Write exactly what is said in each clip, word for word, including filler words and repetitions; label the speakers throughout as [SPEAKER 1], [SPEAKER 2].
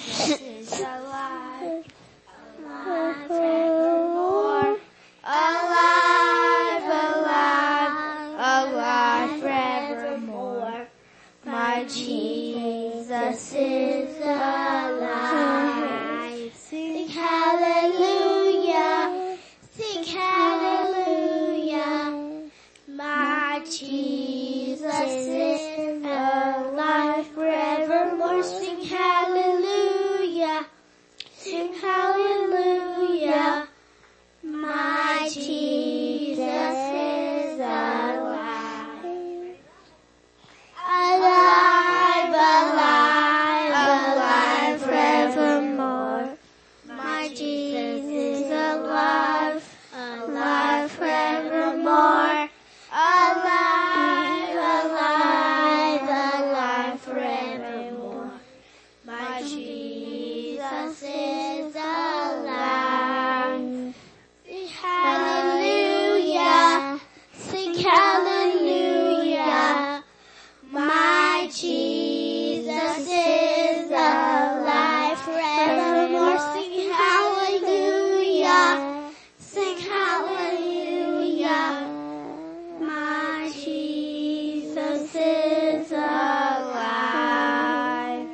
[SPEAKER 1] is alive, alive forevermore. Alive, alive, alive forevermore. My Jesus is alive. Sing hallelujah, sing hallelujah. My Jesus is alive forevermore. Sing hallelujah, sing hallelujah. My Jesus is alive. Alive, alive, alive forevermore. My Jesus is alive, alive forevermore. Alive, alive, alive forevermore. My Jesus is alive. Sing hallelujah, sing hallelujah. My Jesus is alive forevermore. Sing hallelujah, sing hallelujah. My Jesus is alive.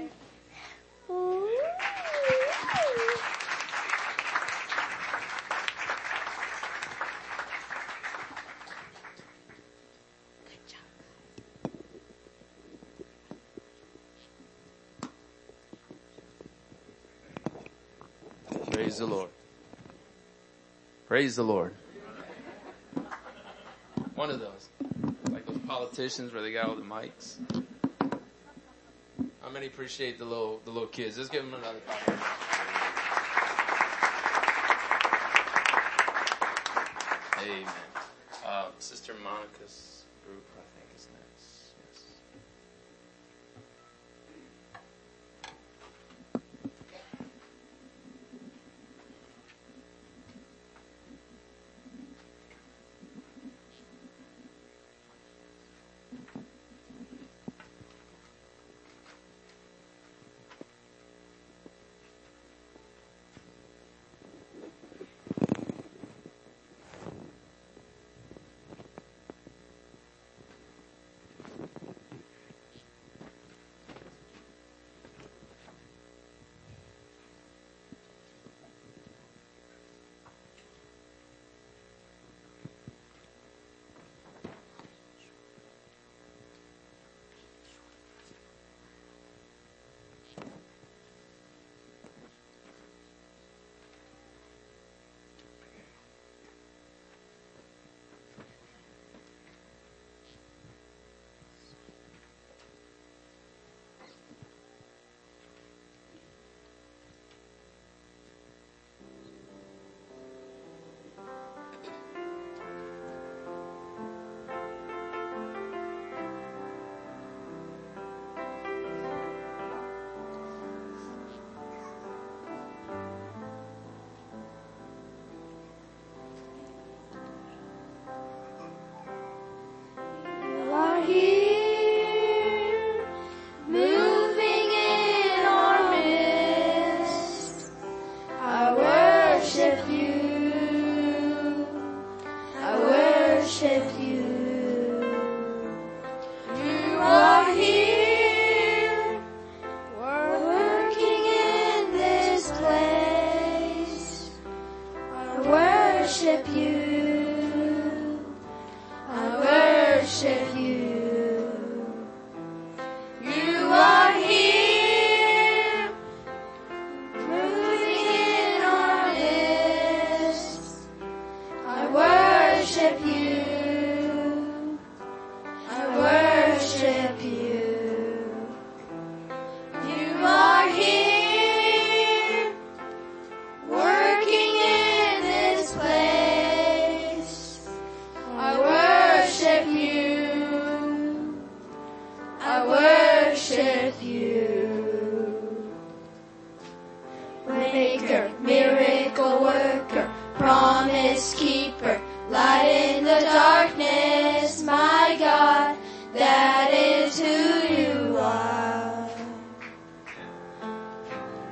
[SPEAKER 2] Praise the Lord. Praise the Lord. One of those. Like those politicians where they got all the mics. How many appreciate the little, the little kids? Let's give them another clap. Amen. Uh, Sister Monica's group, I think, is next. Yes.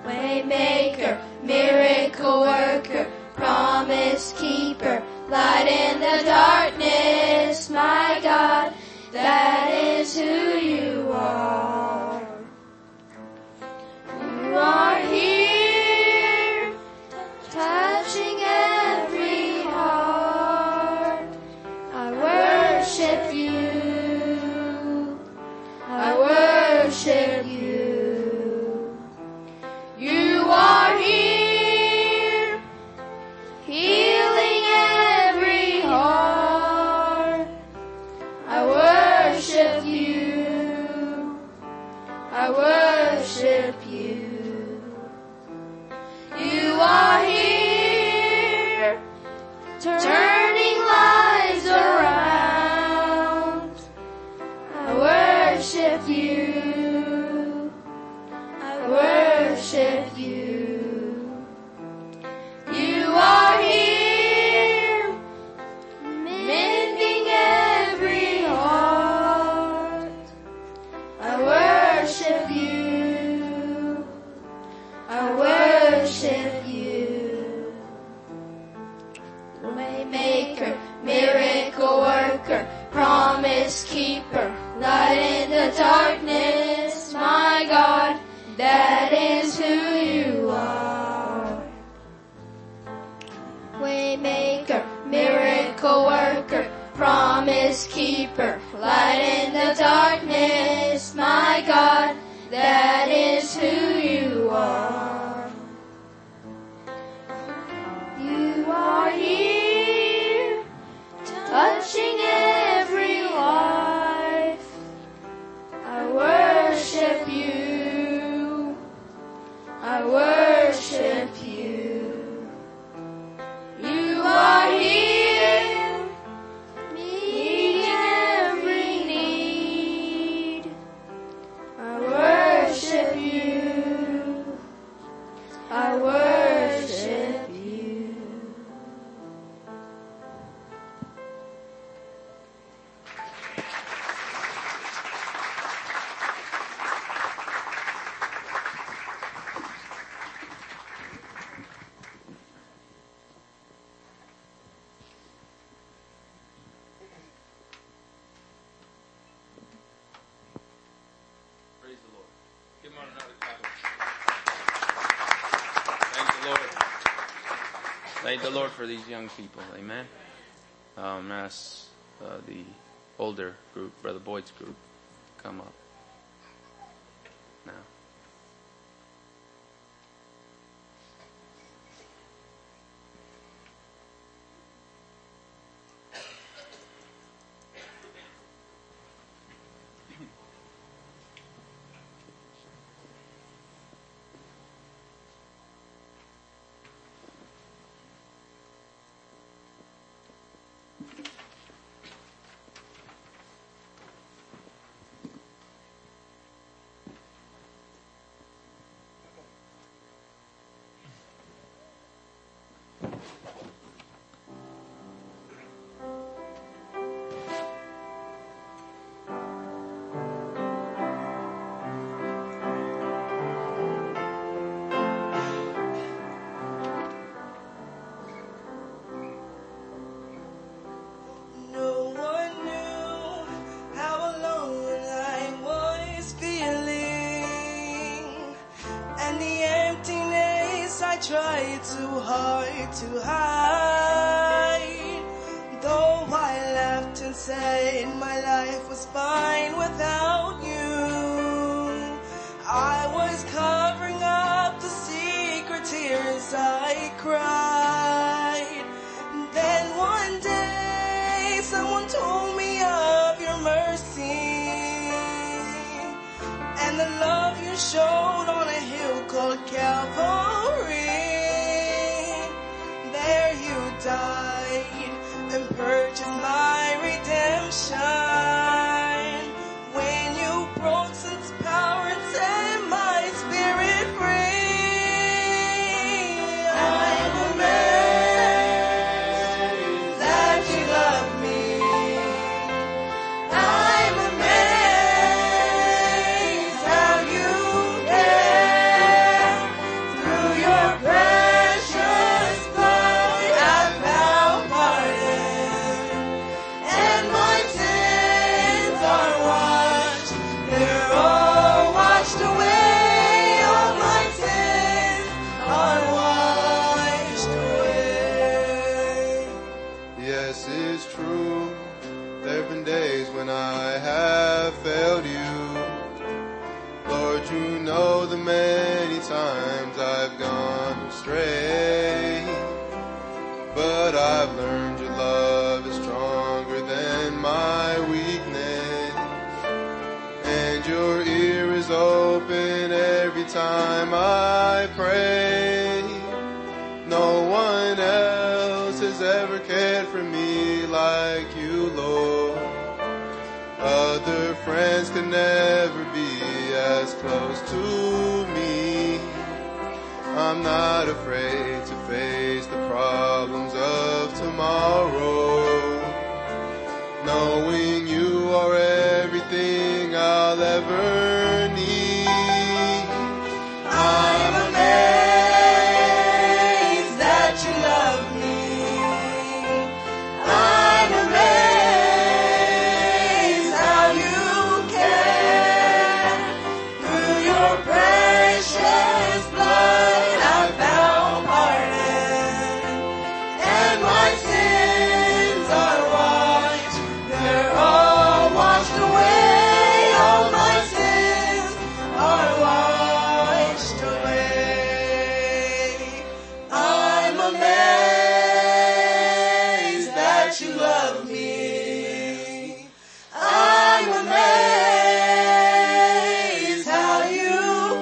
[SPEAKER 1] Waymaker, miracle worker, promise keeper, light in the darkness, my God, that is who you are. You are here, touching every heart. I worship you, I worship you. You are here, healing every heart. I worship you, I worship you. You are here, turning lives around. I worship you, I worship you. You are here, mending every heart. I worship you, I worship you. Waymaker, miracle worker, promise keeper, light in the darkness, my God, that is who you are. Waymaker, miracle worker, promise keeper, light in the darkness, my God, that is who you are. You are here, touching every life. I worship you, I worship you. You are here, meeting every need. I worship you, I worship you.
[SPEAKER 2] Praise the Lord. Give him another clap. Thank the Lord. Thank the Lord for these young people. Amen. Um, ask uh, the older group, Brother Boyd's group, come up now.
[SPEAKER 3] No one knew how alone I was feeling, and the emptiness I tried too hard to hide. Though I laughed and said my life was fine without you, I was covering up the secret tears I cried. Then one day someone told me of your mercy and the love you showed on a hill called Calvary. There you died and purchased my redemption. When you broke sin's power and set my spirit free, I'm amazed that you love me. I'm amazed how you care.
[SPEAKER 4] I've gone astray. But I've learned your love is stronger than my weakness, and your ear is open every time I pray. No one else has ever cared for me like you, Lord. Other friends could never be as close to me. I'm not afraid to face the problems of tomorrow, knowing you are everything I'll ever need. I'm amazed that you love me. I'm amazed how you care. Through your precious blood I found pardon, and my sins are washed. They're all washed away. All my sins are washed away. I'm amazed that you love me. I'm amazed how you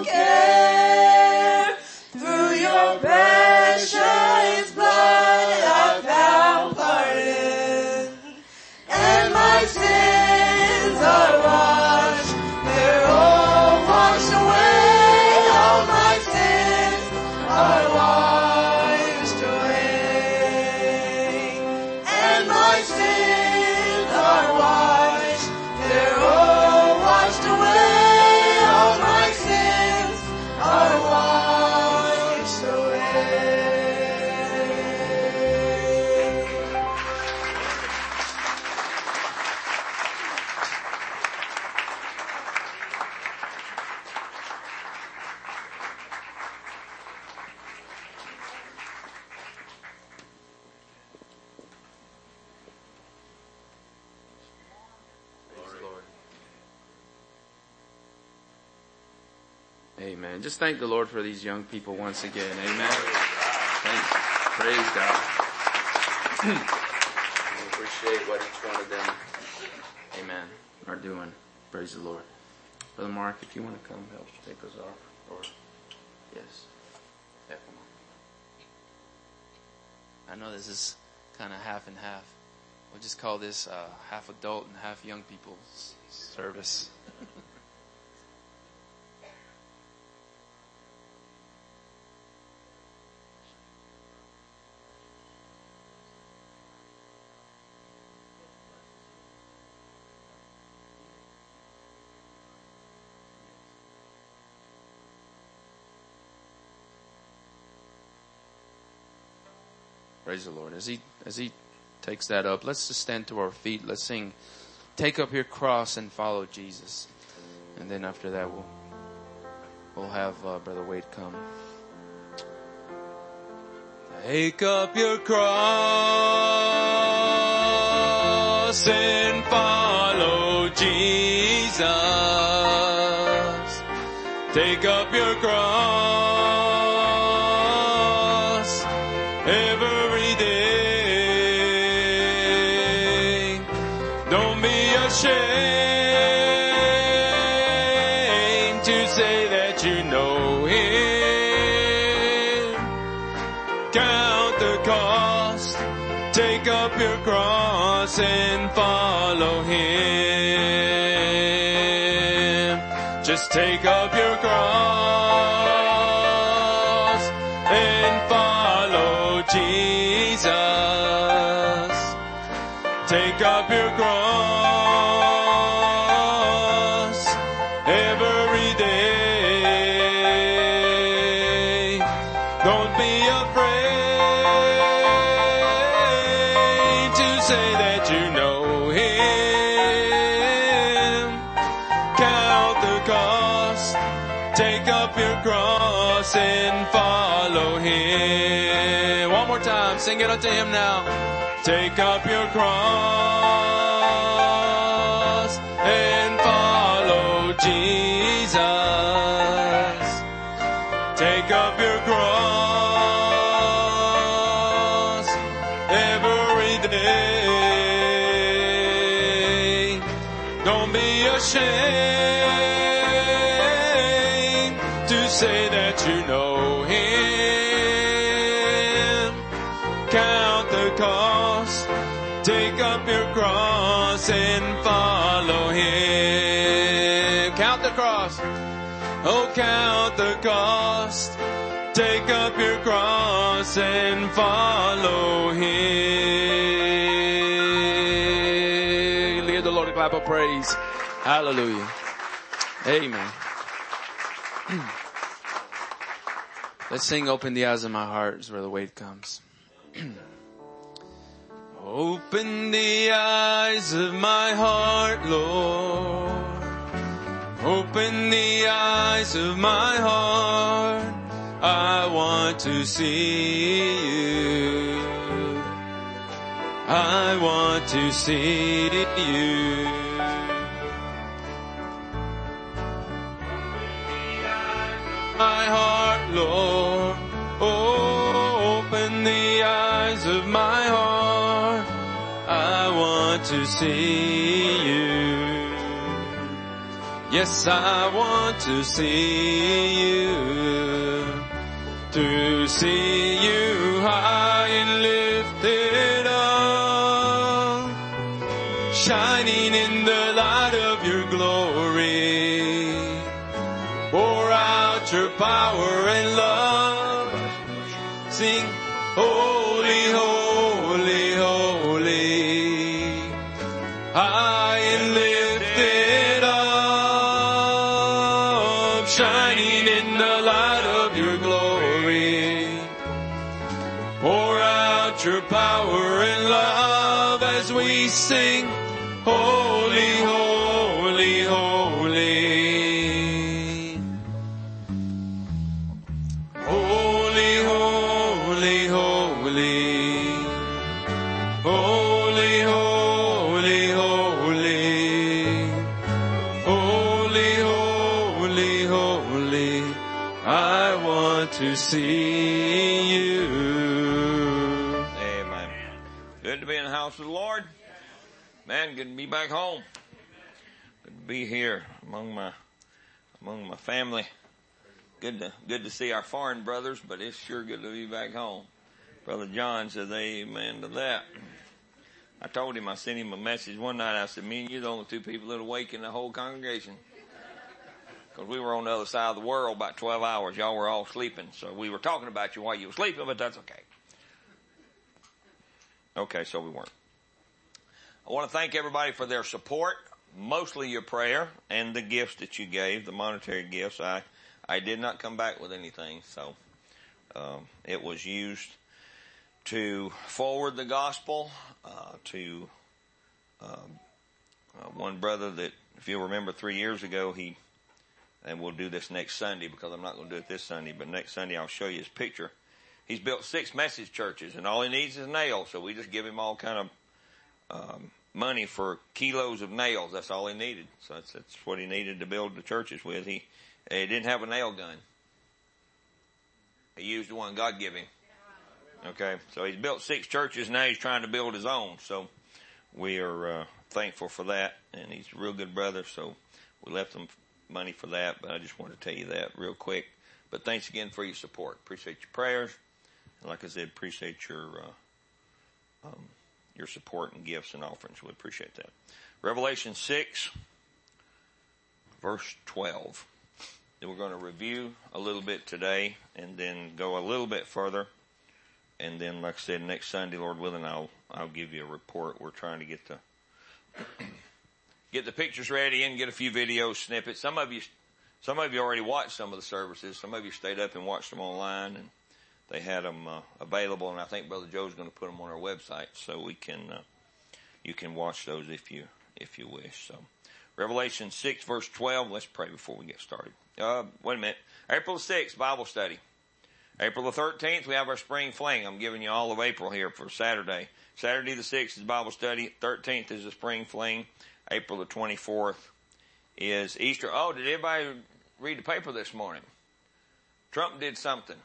[SPEAKER 4] care. Through your precious blood I found pardon, and my sins are washed. They're all washed away. All my sins are washed away, and my sins are washed. They're all washed away. All my sins are washed away.
[SPEAKER 2] Praise the Lord. Amen. Just thank the Lord for these young people once again. Amen. Thanks. Praise God. We appreciate what each one of them, amen, are doing. Praise the Lord. Brother Mark, if you want to come help take us off. Or, yes. Yeah, come on.
[SPEAKER 5] I know this is kind of half and half. We'll just call this uh, half adult and half young people's service. Praise the Lord. As he as he takes that up, let's just stand to our feet. Let's sing, "Take up your cross and follow Jesus." And then after that, we'll we'll have uh, Brother Wade come. Take up your cross and follow Jesus. Take up your cross every day. Don't be ashamed to say that you know Him. Count the cost. Take up your cross and follow Him. Just take up your cross and follow Jesus. Take up your cross every day. Don't be afraid to say that you know Him. Count the cost. Take up your cross and follow Him. One more time, sing it unto Him now. Take up your cross and follow Jesus. Take up your cross up your cross and follow Him. Count the cross. Oh, count the cost. Take up your cross and follow Him. Give the Lord a clap of praise. Hallelujah. Amen. Let's sing Open the Eyes of My Heart is where the weight comes. Open the eyes of my heart, Lord. Open the eyes of my heart. I want to see you. I want to see you. My heart, Lord. Oh, open the eyes of my heart. I want to see you. Yes, I want to see you. To see you high and lifted up, shining in the light of your glory. Pour out your power and love. Sing, holy, holy, holy, high and lifted up, shining in the light of your glory. Pour out your power and love as we sing, holy, holy, holy. Holy, holy, holy. Holy, holy, holy. Holy, holy, holy. I want to see you.
[SPEAKER 6] Amen. Good to be in the house of the Lord. Man, good to be back home. Good to be here among my among my family. Good to good to see our foreign brothers, but it's sure good to be back home. Brother John says amen to that. I told him, I sent him a message one night. I said, me and you are the only two people that awake in the whole congregation. Because we were on the other side of the world about twelve hours. Y'all were all sleeping. So we were talking about you while you were sleeping, but that's okay. Okay, so we weren't. I want to thank everybody for their support, mostly your prayer and the gifts that you gave, the monetary gifts. I, I did not come back with anything, so um, it was used to forward the gospel uh, to um, uh, one brother that, if you'll remember, three years ago, he, and we'll do this next Sunday because I'm not going to do it this Sunday, but next Sunday I'll show you his picture. He's built six message churches, and all he needs is nails, so we just give him all kind of um, money for kilos of nails. That's all he needed. So that's, that's what he needed to build the churches with. He, he didn't have a nail gun. He used the one God gave him. Okay, so he's built six churches, now he's trying to build his own. So we are uh, thankful for that, and he's a real good brother, so we left him money for that, but I just wanted to tell you that real quick. But thanks again for your support. Appreciate your prayers. And like I said, appreciate your uh, um, your support and gifts and offerings. We appreciate that. Revelation six, verse twelve. Then we're going to review a little bit today and then go a little bit further. And then, like I said, next Sunday, Lord willing, I'll I'll give you a report. We're trying to get the get the pictures ready and get a few video snippets. Some of you, some of you already watched some of the services. Some of you stayed up and watched them online, and they had them uh, available. And I think Brother Joe's going to put them on our website, so we can uh, you can watch those if you if you wish. So, Revelation six, verse twelve. Let's pray before we get started. Uh, wait a minute. April sixth, Bible study. April the thirteenth, we have our spring fling. I'm giving you all of April here for Saturday. Saturday the sixth is Bible study. thirteenth is the spring fling. April the twenty-fourth is Easter. Oh, did everybody read the paper this morning? Trump did something.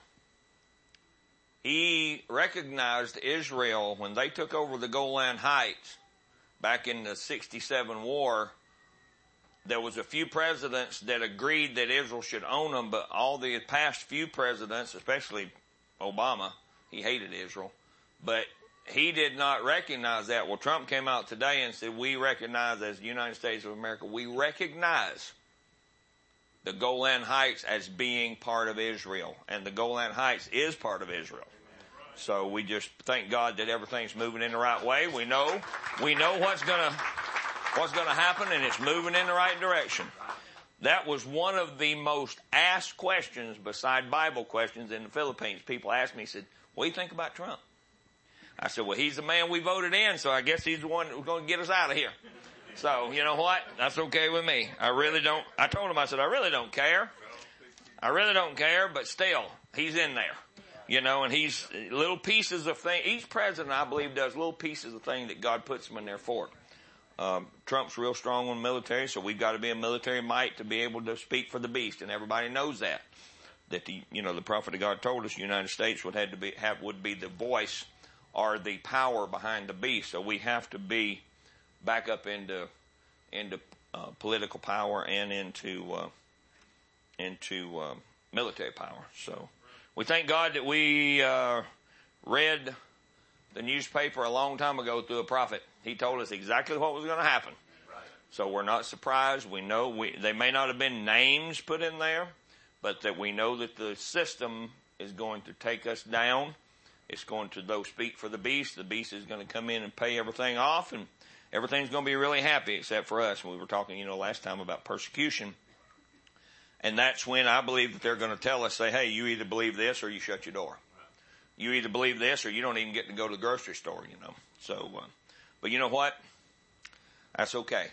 [SPEAKER 6] He recognized Israel when they took over the Golan Heights back in the sixty-seven war. There was a few presidents that agreed that Israel should own them, but all the past few presidents, especially Obama, he hated Israel, but he did not recognize that. Well, Trump came out today and said, we recognize as the United States of America, we recognize the Golan Heights as being part of Israel. And the Golan Heights is part of Israel. So we just thank God that everything's moving in the right way. We know, we know what's gonna, what's gonna happen, and it's moving in the right direction. That was one of the most asked questions beside Bible questions in the Philippines. People asked me, said, what do you think about Trump? I said, well, he's the man we voted in, so I guess he's the one who's going to get us out of here. So, you know what? That's okay with me. I really don't, I told him, I said, I really don't care. I really don't care, but still, he's in there. You know, and he's little pieces of things. Each president, I believe, does little pieces of things that God puts him in there for. Um, Trump's real strong on the military, so we've got to be a military might to be able to speak for the beast, and everybody knows that. That the, you know, the prophet of God told us the United States would have to be, have, would be the voice or the power behind the beast. So we have to be back up into, into, uh, political power and into, uh, into, uh, military power. So we thank God that we, uh, read the newspaper a long time ago through a prophet. He told us exactly what was going to happen. So we're not surprised. We know we, they may not have been names put in there, but that we know that the system is going to take us down. It's going to, though, speak for the beast. The beast is going to come in and pay everything off, and everything's going to be really happy except for us. We were talking, you know, last time about persecution. And that's when I believe that they're going to tell us, say, hey, you either believe this or you shut your door. You either believe this or you don't even get to go to the grocery store, you know. So, uh, but you know what? That's okay.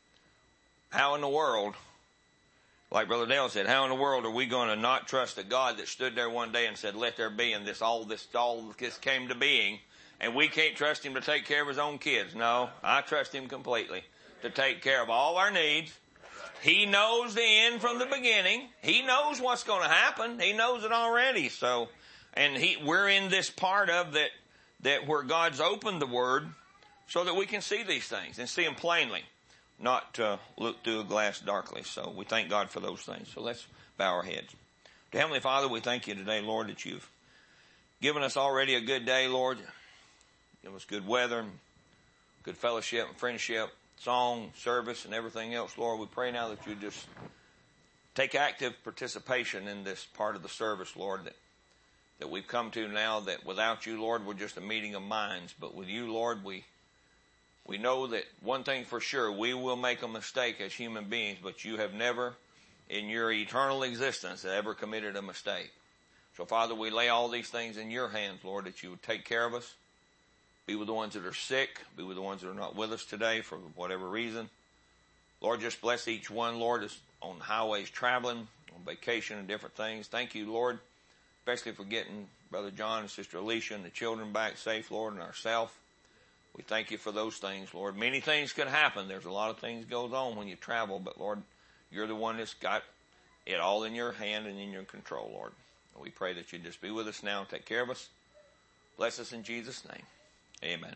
[SPEAKER 6] How in the world, like Brother Dale said, how in the world are we going to not trust a God that stood there one day and said, let there be, and this, all this, all this came to being, and we can't trust him to take care of his own kids? No, I trust him completely to take care of all our needs. He knows the end from the beginning. He knows what's going to happen. He knows it already. So, and he, we're in this part of that, that where God's opened the Word so that we can see these things and see them plainly, not uh, look through a glass darkly. So we thank God for those things. So let's bow our heads. To Heavenly Father, we thank you today, Lord, that you've given us already a good day, Lord. Give us good weather, and good fellowship and friendship, song, service, and everything else, Lord. We pray now that you just take active participation in this part of the service, Lord, that, that we've come to now, that without you, Lord, we're just a meeting of minds. But with you, Lord, we we know that one thing for sure, we will make a mistake as human beings, but you have never, in your eternal existence, ever committed a mistake. So, Father, we lay all these things in your hands, Lord, that you would take care of us. Be with the ones that are sick. Be with the ones that are not with us today for whatever reason. Lord, just bless each one, Lord, is on highways traveling, on vacation and different things. Thank you, Lord, especially for getting Brother John and Sister Alicia and the children back safe, Lord, and ourselves. We thank you for those things, Lord. Many things could happen. There's a lot of things goes on when you travel, but Lord, you're the one that's got it all in your hand and in your control, Lord. We pray that you just be with us now and take care of us. Bless us in Jesus' name. Amen.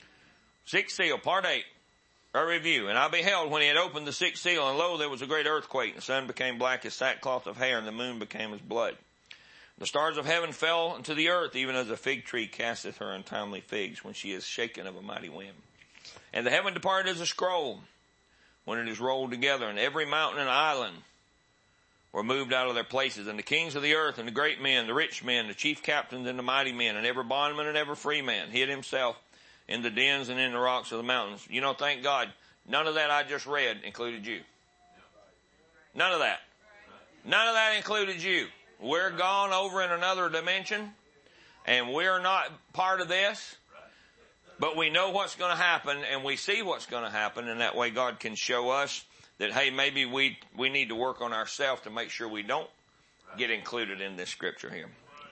[SPEAKER 6] Sixth seal, part eight, a review. And I beheld when he had opened the sixth seal, and lo, there was a great earthquake, and the sun became black as sackcloth of hair, and the moon became as blood. The stars of heaven fell into the earth, even as a fig tree casteth her untimely figs when she is shaken of a mighty wind. And the heaven departed as a scroll when it is rolled together, and every mountain and island were moved out of their places, and the kings of the earth, and the great men, the rich men, the chief captains, and the mighty men, and every bondman and every free man hid himself in the dens and in the rocks of the mountains. You know, thank God, none of that I just read included you. None of that. None of that included you. We're gone over in another dimension, and we're not part of this, but we know what's going to happen, and we see what's going to happen, and that way God can show us that, hey, maybe we, we need to work on ourselves to make sure we don't get included in this scripture here.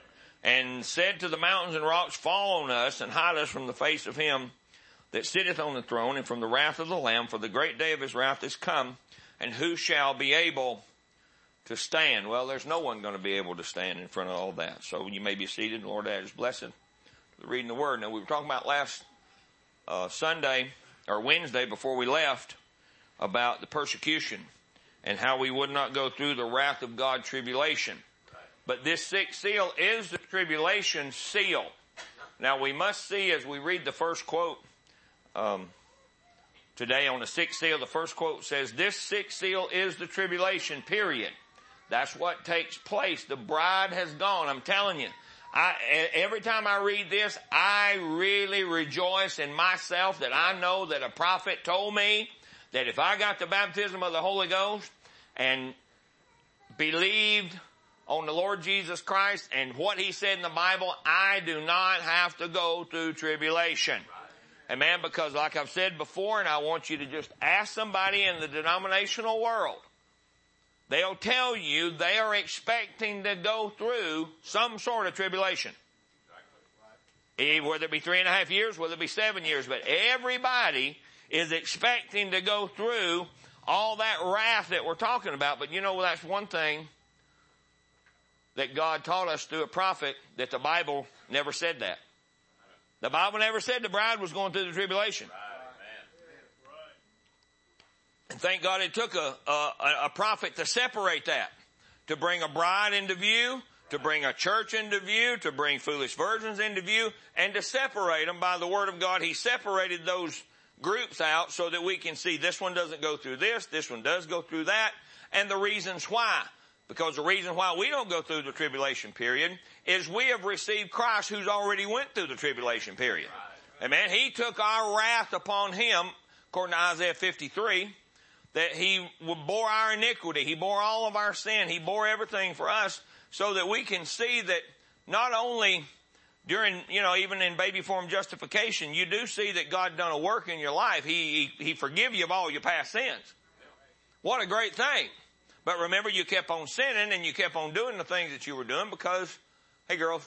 [SPEAKER 6] And said to the mountains and rocks, fall on us and hide us from the face of him that sitteth on the throne and from the wrath of the Lamb, for the great day of his wrath is come, and who shall be able to stand? Well, there's no one going to be able to stand in front of all that. So you may be seated, and Lord add his blessing to reading the word. Now, we were talking about last uh, Sunday or Wednesday before we left about the persecution and how we would not go through the wrath of God tribulation. But this sixth seal is the tribulation seal. Now we must see as we read the first quote, um, today on the sixth seal, the first quote says, this sixth seal is the tribulation, period. That's what takes place. The bride has gone. I'm telling you. I, every time I read this, I really rejoice in myself that I know that a prophet told me that if I got the baptism of the Holy Ghost and believed on the Lord Jesus Christ and what He said in the Bible, I do not have to go through tribulation. Amen. Because like I've said before, and I want you to just ask somebody in the denominational world, they'll tell you they are expecting to go through some sort of tribulation. Whether it be three and a half years, whether it be seven years, but everybody is expecting to go through all that wrath that we're talking about. But you know, that's one thing that God taught us through a prophet, that the Bible never said that. The Bible never said the bride was going through the tribulation. And thank God it took a, a, a prophet to separate that, to bring a bride into view, to bring a church into view, to bring foolish virgins into view, and to separate them by the Word of God. He separated those groups out so that we can see this one doesn't go through this, this one does go through that, and the reasons why. Because the reason why we don't go through the tribulation period is we have received Christ who's already went through the tribulation period. Amen. He took our wrath upon Him, according to Isaiah fifty-three, that He bore our iniquity. He bore all of our sin. He bore everything for us so that we can see that not only during, you know, even in baby form justification, you do see that God done a work in your life. He, He, He forgive you of all your past sins. What a great thing. But remember, you kept on sinning and you kept on doing the things that you were doing because, hey girls,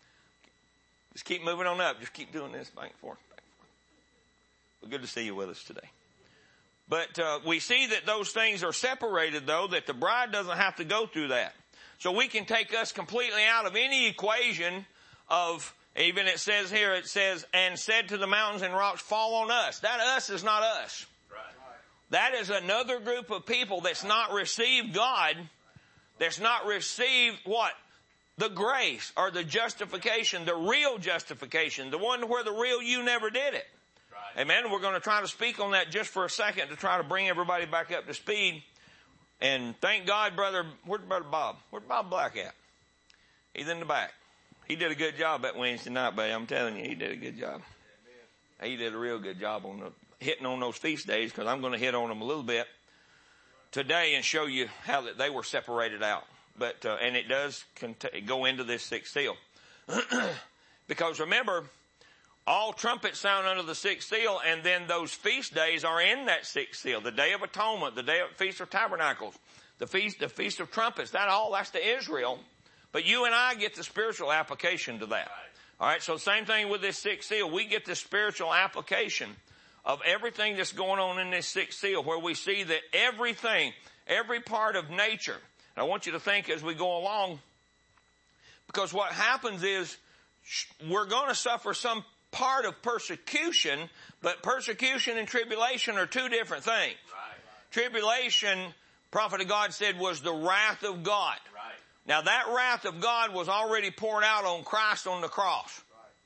[SPEAKER 6] just keep moving on up. Just keep doing this back and forth, back and forth. Well, good to see you with us today. But uh, we see that those things are separated, though, that the bride doesn't have to go through that. So we can take us completely out of any equation of, even it says here, it says, and said to the mountains and rocks, fall on us. That us is not us. That is another group of people that's not received God, that's not received what? The grace or the justification, the real justification, the one where the real you never did it. Right. Amen. We're going to try to speak on that just for a second to try to bring everybody back up to speed. And thank God, brother, where's Brother Bob? Where's Bob Black at? He's in the back. He did a good job that Wednesday night, buddy. I'm telling you, he did a good job. Amen. He did a real good job on the hitting on those feast days, because I'm going to hit on them a little bit today and show you how that they were separated out. But uh, and it does cont- go into this sixth seal. Because remember, all trumpets sound under the sixth seal, and then those feast days are in that sixth seal. The Day of Atonement, the Day of Feast of Tabernacles, the Feast, the Feast of Trumpets, that all, that's to Israel. But you and I get the spiritual application to that. All right, so same thing with this sixth seal. We get the spiritual application of everything that's going on in this sixth seal, where we see that everything, every part of nature, and I want you to think as we go along, because what happens is we're going to suffer some part of persecution, but persecution and tribulation are two different things. Right. Tribulation, prophet of God said, was the wrath of God. Right. Now that wrath of God was already poured out on Christ on the cross.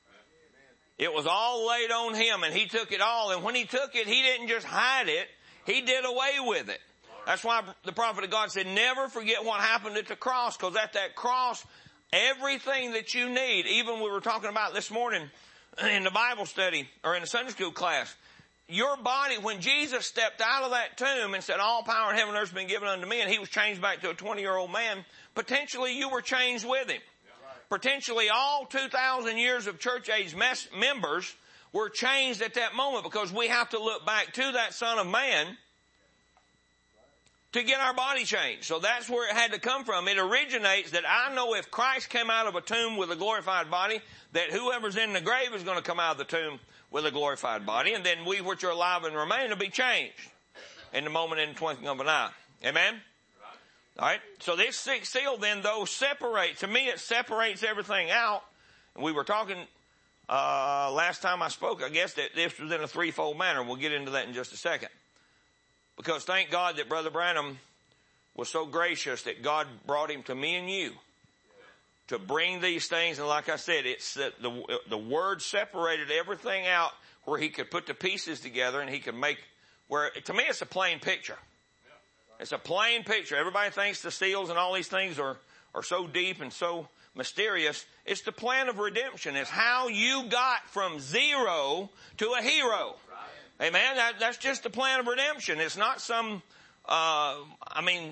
[SPEAKER 6] It was all laid on Him, and He took it all. And when He took it, He didn't just hide it. He did away with it. That's why the prophet of God said, never forget what happened at the cross, because at that cross, everything that you need, even we were talking about this morning in the Bible study or in the Sunday school class, your body, when Jesus stepped out of that tomb and said, all power in heaven and earth has been given unto me, and He was changed back to a twenty-year-old man, potentially you were changed with Him. Potentially all two thousand years of church age mes- members were changed at that moment, because we have to look back to that Son of Man to get our body changed. So that's where it had to come from. It originates that I know if Christ came out of a tomb with a glorified body, that whoever's in the grave is going to come out of the tomb with a glorified body, and then we which are alive and remain will be changed in the moment in the twinkling of an eye. Amen? All right. So this sixth seal then, though, separates. To me, it separates everything out. And we were talking uh last time I spoke, I guess, that this was in a threefold manner. We'll get into that in just a second. Because thank God that Brother Branham was so gracious that God brought him to me and you to bring these things. And like I said, it's the, the, the Word separated everything out where he could put the pieces together and he could make, where, to me it's a plain picture. It's a plain picture. Everybody thinks the seals and all these things are, are so deep and so mysterious. It's the plan of redemption. It's how you got from zero to a hero. Amen. That, that's just the plan of redemption. It's not some, uh, I mean,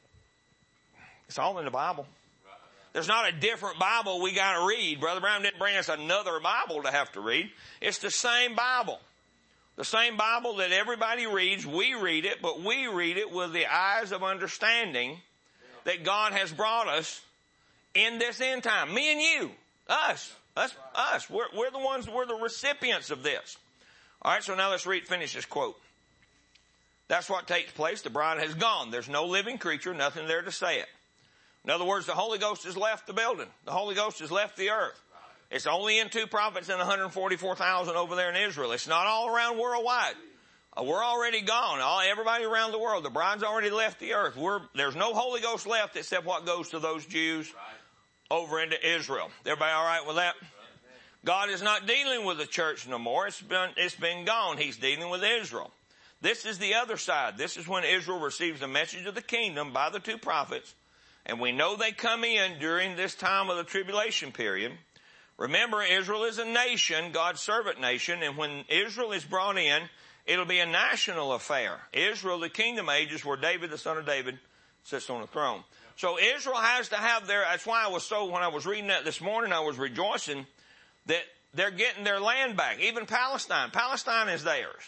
[SPEAKER 6] it's all in the Bible. There's not a different Bible we got to read. Brother Brown didn't bring us another Bible to have to read. It's the same Bible. The same Bible that everybody reads. We read it, but we read it with the eyes of understanding that God has brought us in this end time. Me and you. Us. Us. Us. We're, we're the ones, we're the recipients of this. All right, so now let's read, finish this quote. That's what takes place. The bride has gone. There's no living creature, nothing there to say it. In other words, the Holy Ghost has left the building. The Holy Ghost has left the earth. It's only in two prophets and one hundred forty-four thousand over there in Israel. It's not all around worldwide. Uh, we're already gone. All, everybody around the world. The bride's already left the earth. We're, there's no Holy Ghost left except what goes to those Jews over into Israel. Everybody all right with that? God is not dealing with the church no more. It's been, it's been gone. He's dealing with Israel. This is the other side. This is when Israel receives the message of the kingdom by the two prophets. And we know they come in during this time of the tribulation period. Remember, Israel is a nation, God's servant nation, and when Israel is brought in, it'll be a national affair. Israel, the kingdom age, is where David, the son of David, sits on the throne. So Israel has to have their, that's why I was so, when I was reading that this morning, I was rejoicing that they're getting their land back. Even Palestine. Palestine is theirs.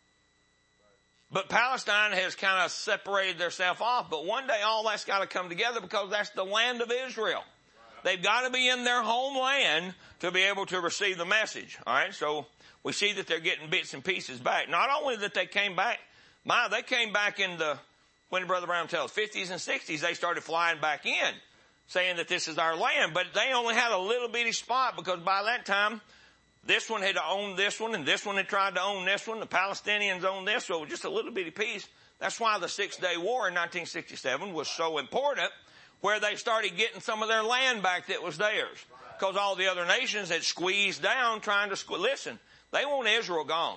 [SPEAKER 6] But Palestine has kind of separated themselves off. But one day all that's got to come together because that's the land of Israel. They've got to be in their homeland to be able to receive the message. All right, so we see that they're getting bits and pieces back. Not only that they came back, my, they came back in the, when Brother Brown tells, fifties and sixties, they started flying back in, saying that this is our land. But they only had a little bitty spot because by that time, this one had owned this one, and this one had tried to own this one. The Palestinians owned this, so it was just a little bitty piece. That's why the Six-Day War in nineteen sixty-seven was so important, where they started getting some of their land back that was theirs. Because all the other nations had squeezed down trying to sque- listen, they want Israel gone.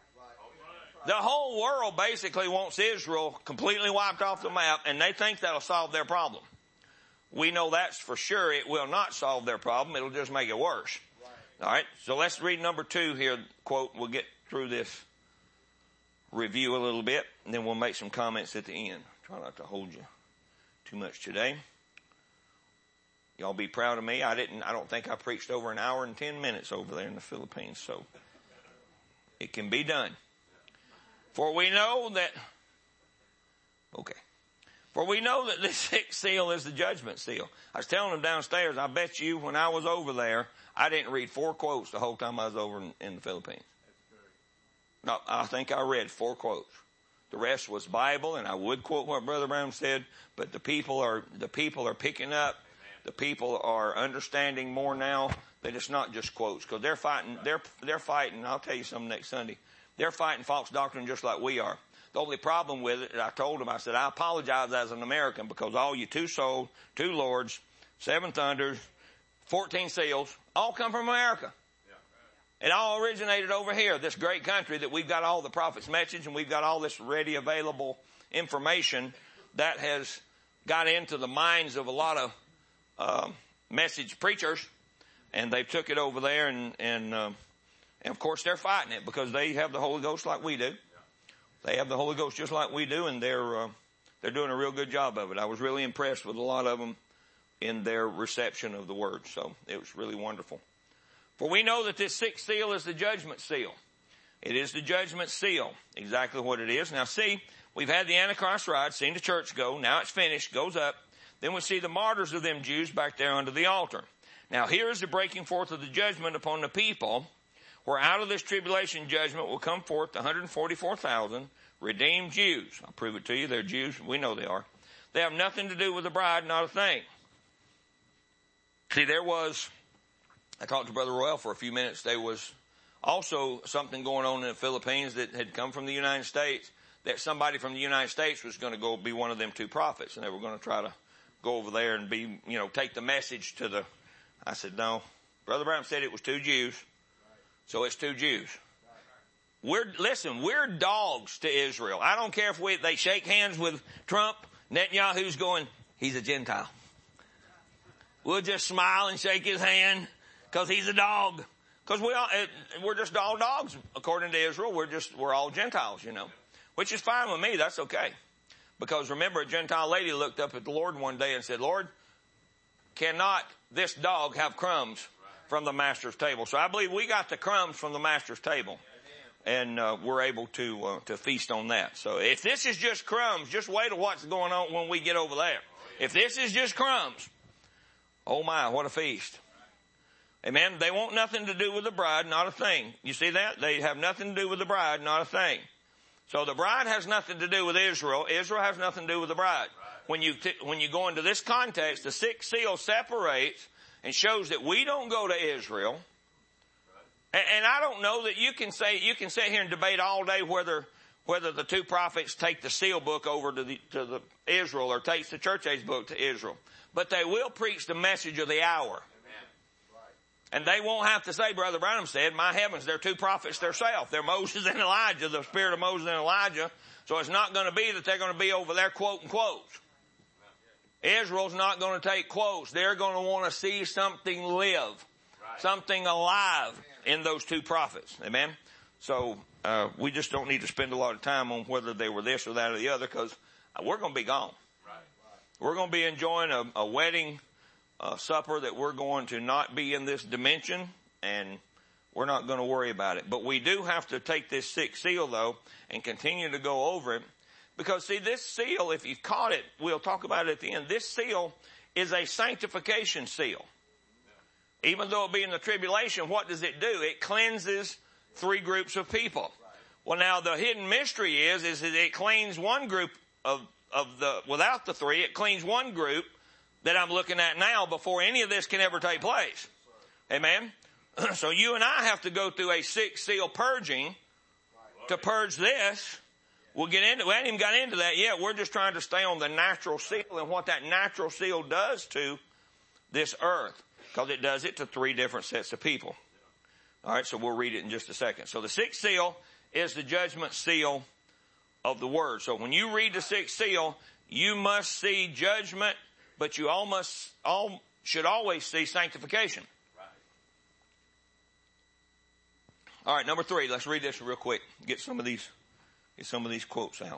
[SPEAKER 6] The whole world basically wants Israel completely wiped off the map, and they think that'll solve their problem. We know that's for sure. It will not solve their problem. It'll just make it worse. All right, so let's read number two here, quote. We'll get through this review a little bit, and then we'll make some comments at the end. Try not to hold you too much today. Y'all be proud of me. I didn't, I don't think I preached over an hour and ten minutes over there in the Philippines, so it can be done. For we know that, okay, for we know that this sixth seal is the judgment seal. I was telling them downstairs, I bet you when I was over there, I didn't read four quotes the whole time I was over in, in the Philippines. No, I think I read four quotes. The rest was Bible, and I would quote what Brother Brown said, but the people are, the people are picking up. The people are understanding more now that it's not just quotes, because they're fighting, they're, they're fighting, I'll tell you something next Sunday. They're fighting false doctrine just like we are. The only problem with it, I told them, I said, I apologize as an American because all you two souls, two lords, seven thunders, fourteen seals, all come from America. It all originated over here, this great country that we've got all the prophet's message and we've got all this ready available information that has got into the minds of a lot of uh, message preachers, and they took it over there, and and, uh, and of course they're fighting it because they have the Holy Ghost like we do. They have the Holy Ghost just like we do, and they're uh, they're doing a real good job of it. I was really impressed with a lot of them in their reception of the word, so it was really wonderful. For we know that this sixth seal is the judgment seal. It is the judgment seal, exactly what it is. Now see, we've had the Antichrist ride, seen the church go, now it's finished, goes up. Then we see the martyrs of them Jews back there under the altar. Now here is the breaking forth of the judgment upon the people, where out of this tribulation judgment will come forth the one hundred forty-four thousand redeemed Jews. I'll prove it to you, they're Jews, we know they are. They have nothing to do with the bride, not a thing. See, there was, I talked to Brother Royal for a few minutes, there was also something going on in the Philippines that had come from the United States, that somebody from the United States was going to go be one of them two prophets, and they were going to try to go over there and be, you know, take the message to the, I said, no. Brother Branham said it was two Jews. So it's two Jews. We're, listen, we're dogs to Israel. I don't care if we, they shake hands with Trump, Netanyahu's going, he's a Gentile. We'll just smile and shake his hand because he's a dog. Because we all, we're just all dogs. According to Israel, we're just, we're all Gentiles, you know. Which is fine with me. That's okay. Because remember, a Gentile lady looked up at the Lord one day and said, Lord, cannot this dog have crumbs from the master's table? So I believe we got the crumbs from the master's table. And uh, we're able to uh, to feast on that. So if this is just crumbs, just wait till what's going on when we get over there. If this is just crumbs, oh my, what a feast. Amen. They want nothing to do with the bride, not a thing. You see that? They have nothing to do with the bride, not a thing. So the bride has nothing to do with Israel. Israel has nothing to do with the bride. When you t- when you go into this context, the sixth seal separates and shows that we don't go to Israel. And I don't know that you can say, you can sit here and debate all day whether, whether the two prophets take the seal book over to the, to the Israel or takes the church age book to Israel. But they will preach the message of the hour. And they won't have to say, Brother Branham said, my heavens, they're two prophets themselves. They're Moses and Elijah, the spirit of Moses and Elijah. So it's not going to be that they're going to be over there quoting quotes. Israel's not going to take quotes. They're going to want to see something live, something alive in those two prophets. Amen. So, uh, we just don't need to spend a lot of time on whether they were this or that or the other, because we're going to be gone. Right. We're going to be enjoying a, a wedding, uh, supper that we're going to not be in this dimension, and we're not going to worry about it. But we do have to take this sixth seal though and continue to go over it, because see, this seal, if you've caught it, we'll talk about it at the end. This seal is a sanctification seal. Even though it be in the tribulation, what does it do? It cleanses three groups of people. Well, now the hidden mystery is, is that it cleans one group of, of the, without the three, it cleans one group that I'm looking at now before any of this can ever take place. Amen? So you and I have to go through a six seal purging to purge this. We'll get into, we haven't even got into that yet. We're just trying to stay on the natural seal and what that natural seal does to this earth. Because it does it to three different sets of people. All right, so we'll read it in just a second. So the sixth seal is the judgment seal of the word. So when you read the sixth seal, you must see judgment, but you all must, all should always see sanctification. All right, number three. Let's read this real quick. Get some of these, get some of these quotes out.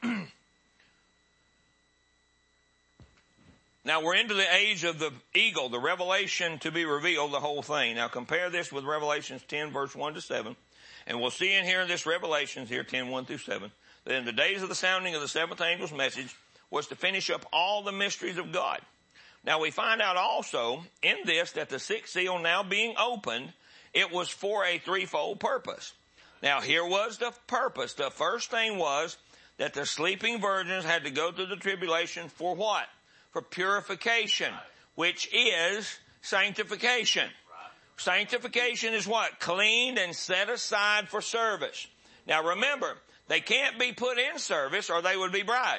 [SPEAKER 6] Now we're into the age of the eagle, the revelation to be revealed, the whole thing. Now compare this with Revelations ten verse one to seven. And we'll see in here in this Revelations here, ten, one through seven, that in the days of the sounding of the seventh angel's message was to finish up all the mysteries of God. Now we find out also in this that the sixth seal now being opened, it was for a threefold purpose. Now here was the purpose. The first thing was that the sleeping virgins had to go through the tribulation for what? For purification, which is sanctification. Sanctification is what? Cleaned and set aside for service. Now remember, they can't be put in service or they would be bride.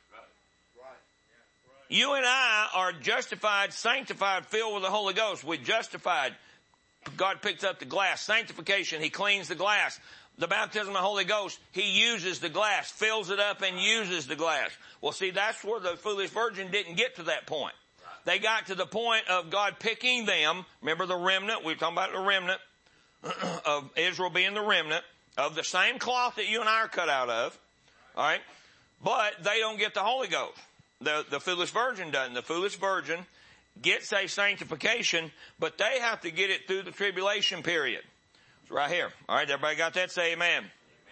[SPEAKER 6] You and I are justified, sanctified, filled with the Holy Ghost. We're justified. God picks up the glass. Sanctification, He cleans the glass. The baptism of the Holy Ghost, He uses the glass, fills it up and uses the glass. Well, see, that's where the foolish virgin didn't get to that point. They got to the point of God picking them. Remember the remnant? We were talking about the remnant of Israel being the remnant of the same cloth that you and I are cut out of. All right. But they don't get the Holy Ghost. The, the foolish virgin doesn't. The foolish virgin gets a sanctification, but they have to get it through the tribulation period. It's right here. All right. Everybody got that? Say amen.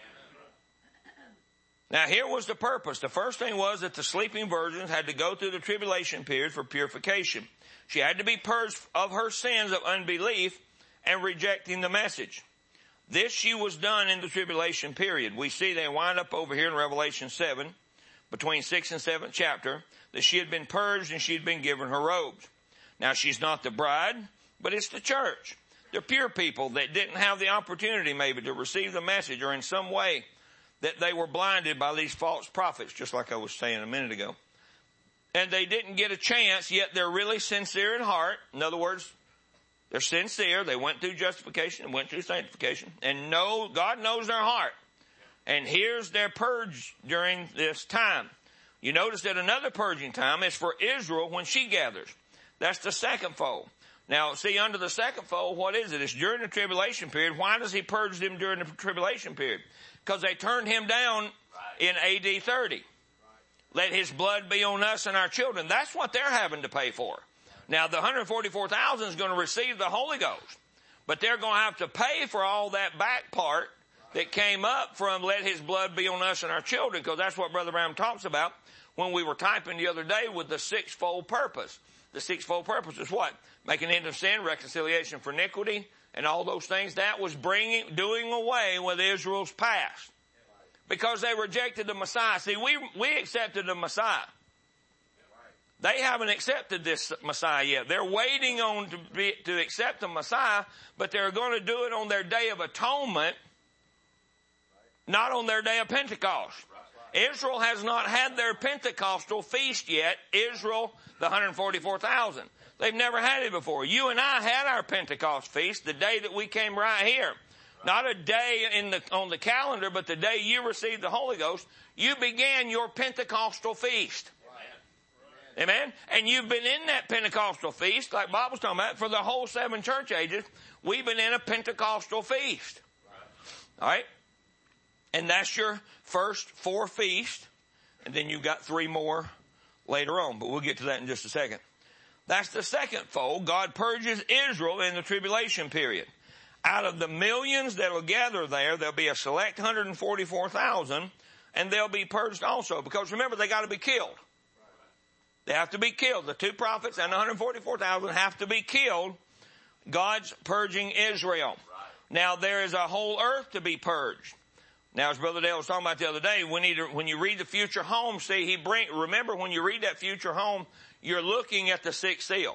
[SPEAKER 6] Now here was the purpose. The first thing was that the sleeping virgins had to go through the tribulation period for purification. She had to be purged of her sins of unbelief and rejecting the message. This she was done in the tribulation period. We see they wind up over here in Revelation seven, between sixth and seventh chapter, that she had been purged and she had been given her robes. Now she's not the bride, but it's the church. They're pure people that didn't have the opportunity maybe to receive the message, or in some way that they were blinded by these false prophets, just like I was saying a minute ago. and they didn't get a chance, yet they're really sincere in heart. In other words, they're sincere. They went through justification and went through sanctification, and know God knows their heart. And here's their purge during this time. You notice that another purging time is for Israel when she gathers. That's the second fold. Now, see, under the second fold, what is it? It's during the tribulation period. Why does he purge them during the tribulation period? Because they turned him down in A D thirty. Let his blood be on us and our children. That's what they're having to pay for. Now, the one hundred forty-four thousand is going to receive the Holy Ghost. But they're going to have to pay for all that back part that came up from let his blood be on us and our children, because that's what Brother Branham talks about when we were typing the other day with the sixfold purpose. The sixfold purpose is what? Make an end of sin, reconciliation for iniquity, and all those things. That was bringing, doing away with Israel's past. Because they rejected the Messiah. See, we, we accepted the Messiah. They haven't accepted this Messiah yet. They're waiting on to be, to accept the Messiah, but they're going to do it on their Day of Atonement, not on their Day of Pentecost. Israel has not had their Pentecostal feast yet. Israel, the one hundred forty-four thousand. They've never had it before. You and I had our Pentecost feast the day that we came right here. Not a day in the, on the calendar, but the day you received the Holy Ghost, you began your Pentecostal feast. Amen? And you've been in that Pentecostal feast, like Bob was talking about, for the whole seven church ages. We've been in a Pentecostal feast. All right? And that's your first four feasts. And then you've got three more later on. But we'll get to that in just a second. That's the second fold. God purges Israel in the tribulation period. Out of the millions that will gather there, there'll be a select one hundred forty-four thousand, and they'll be purged also. Because remember, they got to be killed. They have to be killed. The two prophets and one hundred forty-four thousand have to be killed. God's purging Israel. Now, there is a whole earth to be purged. Now, as Brother Dale was talking about the other day, we need to, when you read the future home, see, he bring, remember when you read that future home, you're looking at the sixth seal.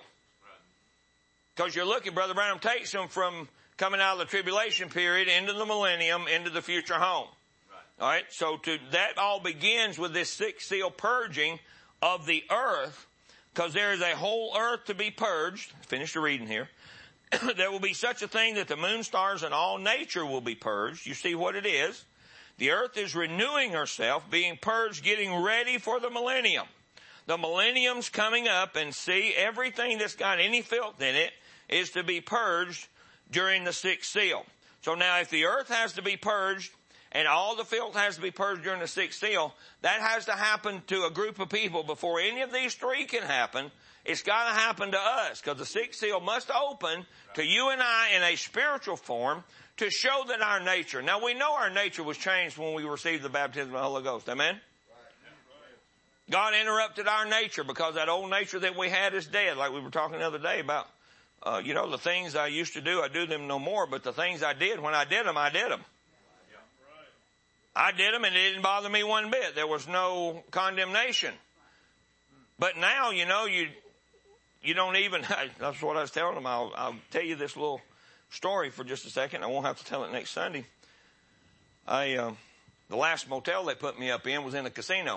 [SPEAKER 6] Because you're looking, Brother Branham takes them from coming out of the tribulation period into the millennium, into the future home. Right. All right. So to, that all begins with this sixth seal purging of the earth, because there is a whole earth to be purged. Finish the reading here. There will be such a thing that the moon, stars, and all nature will be purged. You see what it is. The earth is renewing herself, being purged, getting ready for the millennium. The millennium's coming up, and see, everything that's got any filth in it is to be purged during the sixth seal. So now if the earth has to be purged and all the filth has to be purged during the sixth seal, that has to happen to a group of people before any of these three can happen. It's got to happen to us, because the sixth seal must open to you and I in a spiritual form to show that our nature. Now we know our nature was changed when we received the baptism of the Holy Ghost. Amen? God interrupted our nature because that old nature that we had is dead, like we were talking the other day about. Uh, you know, the things I used to do, I do them no more, but the things I did, when I did them, I did them. I did them and it didn't bother me one bit. There was no condemnation. But now, you know, you you don't even, that's what I was telling them. I'll, I'll tell you this little story for just a second. I won't have to tell it next Sunday. I, uh, the last motel they put me up in was in a casino.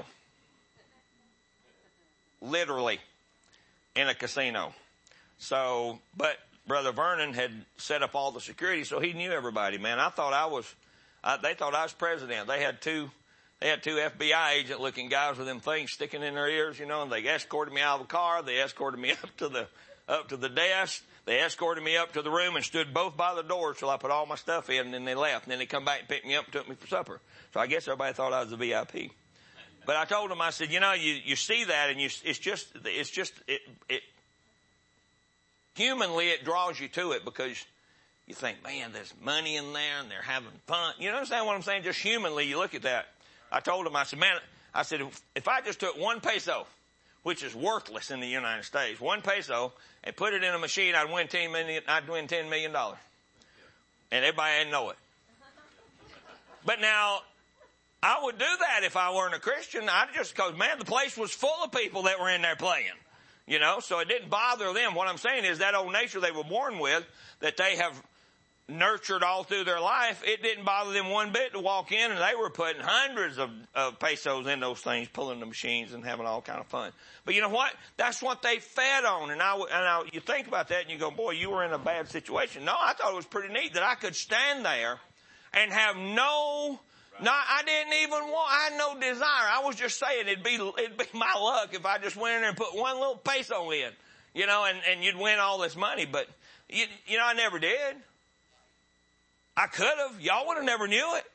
[SPEAKER 6] Literally in a casino. So, but Brother Vernon had set up all the security, so he knew everybody, man. I thought I was, I, they thought I was president. They had two, they had two F B I agent looking guys with them things sticking in their ears, you know, and they escorted me out of the car. They escorted me up to the, up to the desk. They escorted me up to the room and stood both by the door till I put all my stuff in, and then they left. And then they come back and picked me up and took me for supper. So I guess everybody thought I was a V I P. But I told them, I said, you know, you, you see that and you, it's just, it's just, it, it, humanly, it draws you to it because you think, man, there's money in there and they're having fun. You understand what I'm saying? Just humanly, you look at that. I told him, I said, man, I said, if, if I just took one peso, which is worthless in the United States, one peso, and put it in a machine, I'd win ten million, I'd win ten million dollars. And everybody didn't know it. But now, I would do that if I weren't a Christian. I just, cause man, the place was full of people that were in there playing. You know, so it didn't bother them. What I'm saying is that old nature they were born with, that they have nurtured all through their life, it didn't bother them one bit to walk in, and they were putting hundreds of, of pesos in those things, pulling the machines and having all kind of fun. But you know what? That's what they fed on. And I, and I, you think about that and you go, boy, you were in a bad situation. No, I thought it was pretty neat that I could stand there and have no, not, I didn't even want, I had no desire. I was just saying it'd be, it'd be my luck if I just went in there and put one little peso in, you know, and, and you'd win all this money. But, you, you know, I never did. I could have. Y'all would have never knew it.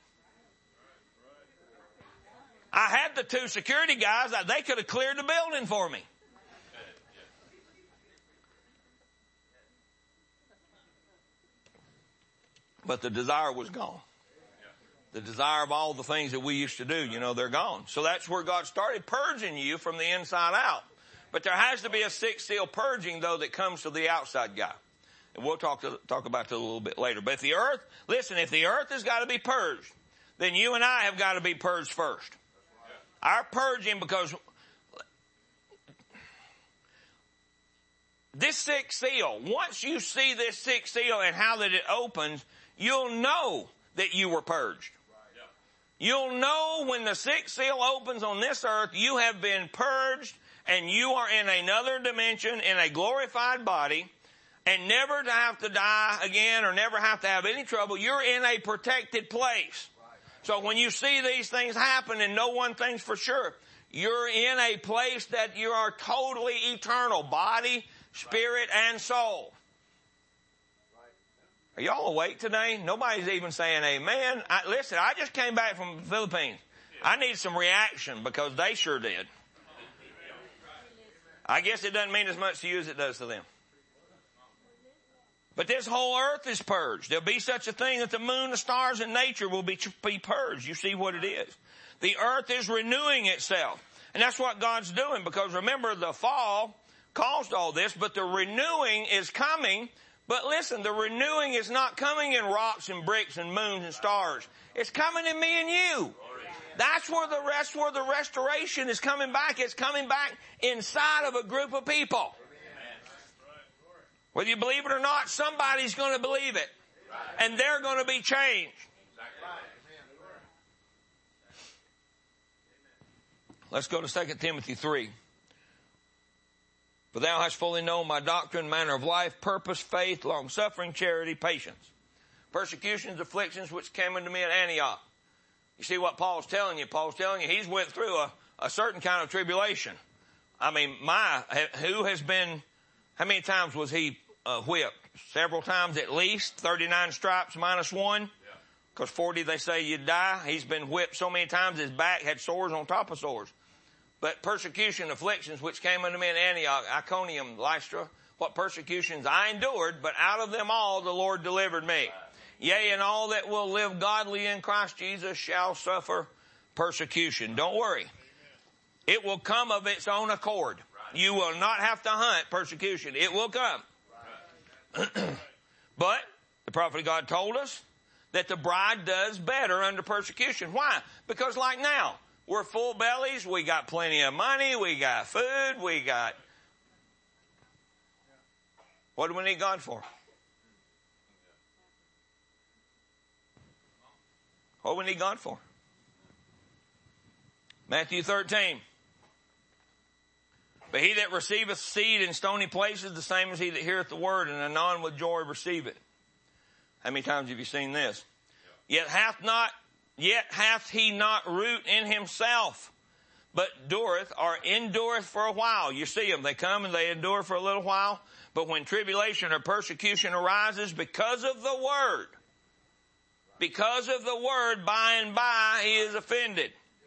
[SPEAKER 6] I had the two security guys. They could have cleared the building for me. But the desire was gone. The desire of all the things that we used to do, you know, they're gone. So that's where God started purging you from the inside out. But there has to be a sixth seal purging, though, that comes to the outside guy. And we'll talk to, talk about that a little bit later. But if the earth, listen, if the earth has got to be purged, then you and I have got to be purged first. Our purging, because this sixth seal, once you see this sixth seal and how that it opens, you'll know that you were purged. You'll know when the sixth seal opens on this earth, you have been purged and you are in another dimension in a glorified body. And never to have to die again or never have to have any trouble. You're in a protected place. So when you see these things happen and know one thing's for sure, you're in a place that you are totally eternal, body, spirit, and soul. Are y'all awake today? Nobody's even saying amen. I, listen, I just came back from the Philippines. I need some reaction because they sure did. I guess it doesn't mean as much to you as it does to them. But this whole earth is purged. There'll be such a thing that the moon, the stars, and nature will be, be purged. You see what it is. The earth is renewing itself. And that's what God's doing, because remember, the fall caused all this, but the renewing is coming. But listen, the renewing is not coming in rocks and bricks and moons and stars. It's coming in me and you. That's where the rest, where the restoration is coming back. It's coming back inside of a group of people. Whether you believe it or not, somebody's going to believe it. And they're going to be changed. Let's go to Second Timothy three. For thou hast fully known my doctrine, manner of life, purpose, faith, long-suffering, charity, patience. Persecutions, afflictions, which came unto me at Antioch. You see what Paul's telling you? Paul's telling you he's went through a, a certain kind of tribulation. I mean, my, who has been... How many times was he uh, whipped? Several times at least. thirty-nine stripes minus one. Because forty they say you'd die. He's been whipped so many times his back had sores on top of sores. But persecution, afflictions, which came unto me in Antioch, Iconium, Lystra, what persecutions I endured, but out of them all the Lord delivered me. Yea, and all that will live godly in Christ Jesus shall suffer persecution. Don't worry. It will come of its own accord. You will not have to hunt persecution. It will come. But the prophet of God told us that the bride does better under persecution. Why? Because like now, we're full bellies. We got plenty of money. We got food. We got... What do we need God for? What do we need God for? Matthew thirteen. But he that receiveth seed in stony places, the same as he that heareth the word, and anon with joy receive it. How many times have you seen this? Yet hath not, yet hath he not root in himself, but dureth or endureth for a while. You see them, they come and they endure for a little while. But when tribulation or persecution arises because of the word, because of the word, by and by he is offended.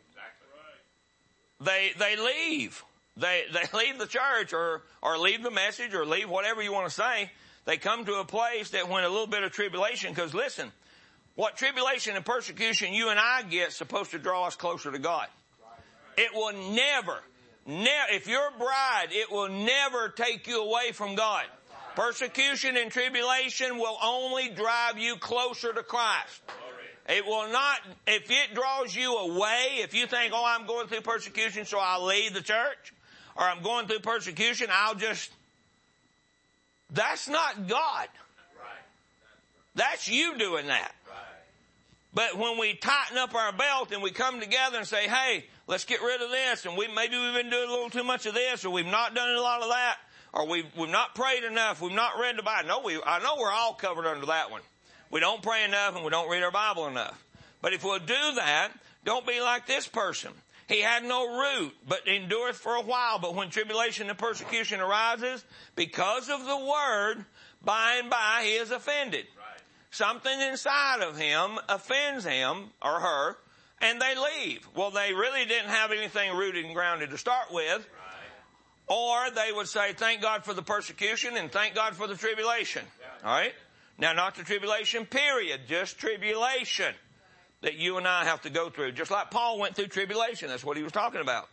[SPEAKER 6] They, they leave. They, they leave the church or, or leave the message or leave whatever you want to say. They come to a place that when a little bit of tribulation, because listen, what tribulation and persecution you and I get is supposed to draw us closer to God. It will never, never, if you're a bride, it will never take you away from God. Persecution and tribulation will only drive you closer to Christ. It will not, if it draws you away, if you think, oh, I'm going through persecution, so I'll leave the church, or I'm going through persecution, I'll just, that's not God. That's That's you doing that. But when we tighten up our belt and we come together and say, hey, let's get rid of this, and we maybe we've been doing a little too much of this, or we've not done a lot of that, or we've, we've not prayed enough, we've not read the Bible. No, we, I know we're all covered under that one. We don't pray enough and we don't read our Bible enough. But if we'll do that, don't be like this person. He had no root, but endureth for a while. But when tribulation and persecution arises, because of the word, by and by he is offended. Something inside of him offends him or her, and they leave. Well, they really didn't have anything rooted and grounded to start with. Or they would say, thank God for the persecution and thank God for the tribulation. All right? Now, not the tribulation period, just tribulation that you and I have to go through. Just like Paul went through tribulation. That's what he was talking about.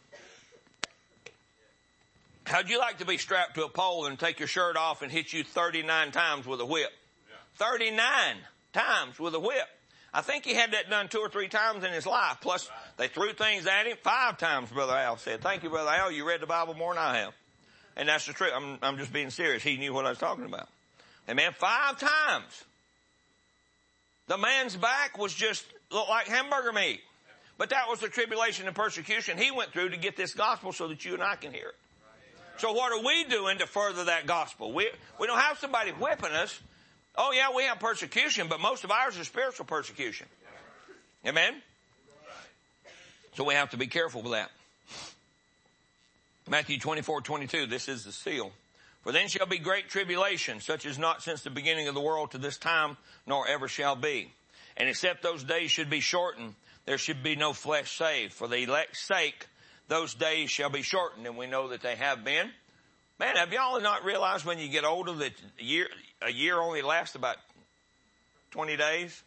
[SPEAKER 6] How'd you like to be strapped to a pole and take your shirt off and hit you thirty-nine times with a whip? thirty-nine times with a whip. I think he had that done two or three times in his life. Plus, they threw things at him five times, Brother Al said. Thank you, Brother Al. You read the Bible more than I have. And that's the truth. I'm, I'm just being serious. He knew what I was talking about. Amen. Five times. The man's back was just looked like hamburger meat. But that was the tribulation and persecution he went through to get this gospel so that you and I can hear it. So what are we doing to further that gospel? We, we don't have somebody whipping us. Oh yeah, we have persecution, but most of ours is spiritual persecution. Amen? So we have to be careful with that. Matthew twenty-four twenty-two, this is the seal. For then shall be great tribulation, such as not since the beginning of the world to this time, nor ever shall be. And except those days should be shortened, there should be no flesh saved. For the elect's sake, those days shall be shortened, and we know that they have been. Man, have y'all not realized when you get older that a year, a year only lasts about twenty days?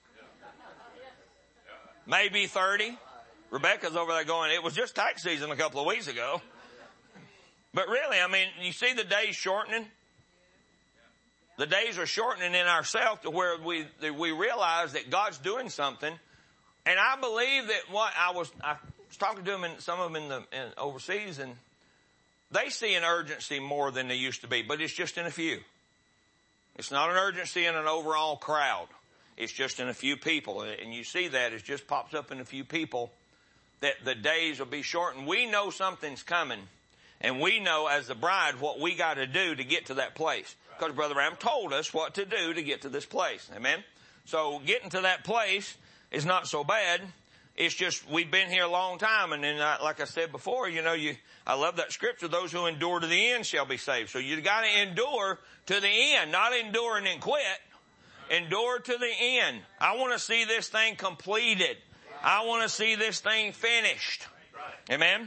[SPEAKER 6] Maybe thirty. Rebecca's over there going, it was just tax season a couple of weeks ago. But really, I mean, you see the days shortening? The days are shortening in ourselves to where we, that we realize that God's doing something. And I believe that what I was, I was talking to them and some of them in the, in overseas, and they see an urgency more than they used to be, but it's just in a few. It's not an urgency in an overall crowd. It's just in a few people. And you see that it just pops up in a few people that the days will be shortened. We know something's coming. And we know as the bride what we got to do to get to that place. Because Brother Ram told us what to do to get to this place. Amen? So getting to that place is not so bad. It's just we've been here a long time. And then, uh, like I said before, you know, you I love that scripture. Those who endure to the end shall be saved. So you got to endure to the end. Not endure and then quit. Endure to the end. I want to see this thing completed. I want to see this thing finished. Amen?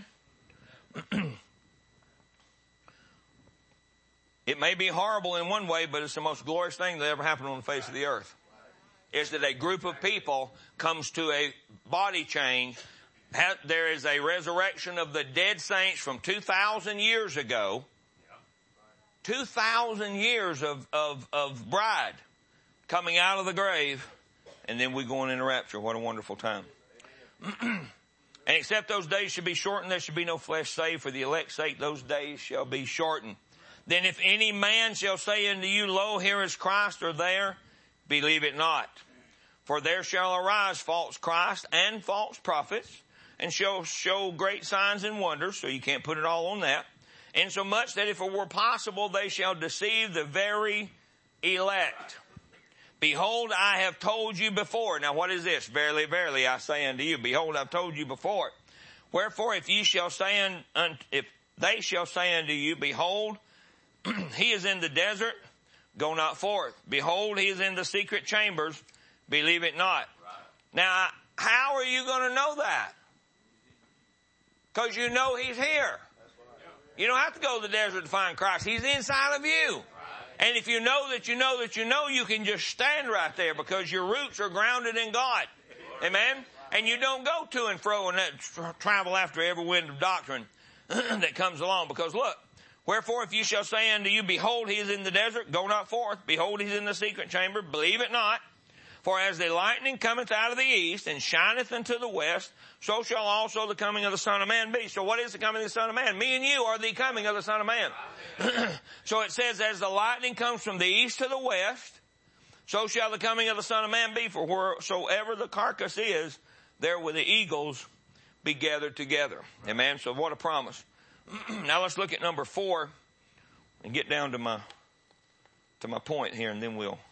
[SPEAKER 6] It may be horrible in one way, but it's the most glorious thing that ever happened on the face of the earth. Is that a group of people comes to a body change. There is a resurrection of the dead saints from two thousand years ago. two thousand years of, of, of bride coming out of the grave. And then we're going into rapture. What a wonderful time. And except those days should be shortened, there should be no flesh saved. For the elect's sake, those days shall be shortened. Then if any man shall say unto you, Lo, here is Christ, or there, believe it not. For there shall arise false Christ and false prophets, and shall show great signs and wonders, so you can't put it all on that, insomuch that if it were possible, they shall deceive the very elect. Behold, I have told you before. Now what is this? Verily, verily, I say unto you, behold, I've told you before. Wherefore, if ye shall say, un, if they shall say unto you, behold, he is in the desert, go not forth. Behold, he is in the secret chambers, believe it not. Right. Now, how are you going to know that? Because you know he's here. You don't have to go to the desert to find Christ. He's inside of you. Right. And if you know that you know that you know, you can just stand right there because your roots are grounded in God. Amen? And you don't go to and fro and travel after every wind of doctrine that comes along. Because look, wherefore, if you shall say unto you, behold, he is in the desert, go not forth. Behold, he is in the secret chamber, believe it not. For as the lightning cometh out of the east and shineth into the west, so shall also the coming of the Son of Man be. So what is the coming of the Son of Man? Me and you are the coming of the Son of Man. So it says, as the lightning comes from the east to the west, So shall the coming of the Son of Man be, for wheresoever the carcass is, there will the eagles be gathered together. Amen. So what a promise. Now let's look at number four and get down to my to my point here, and then we'll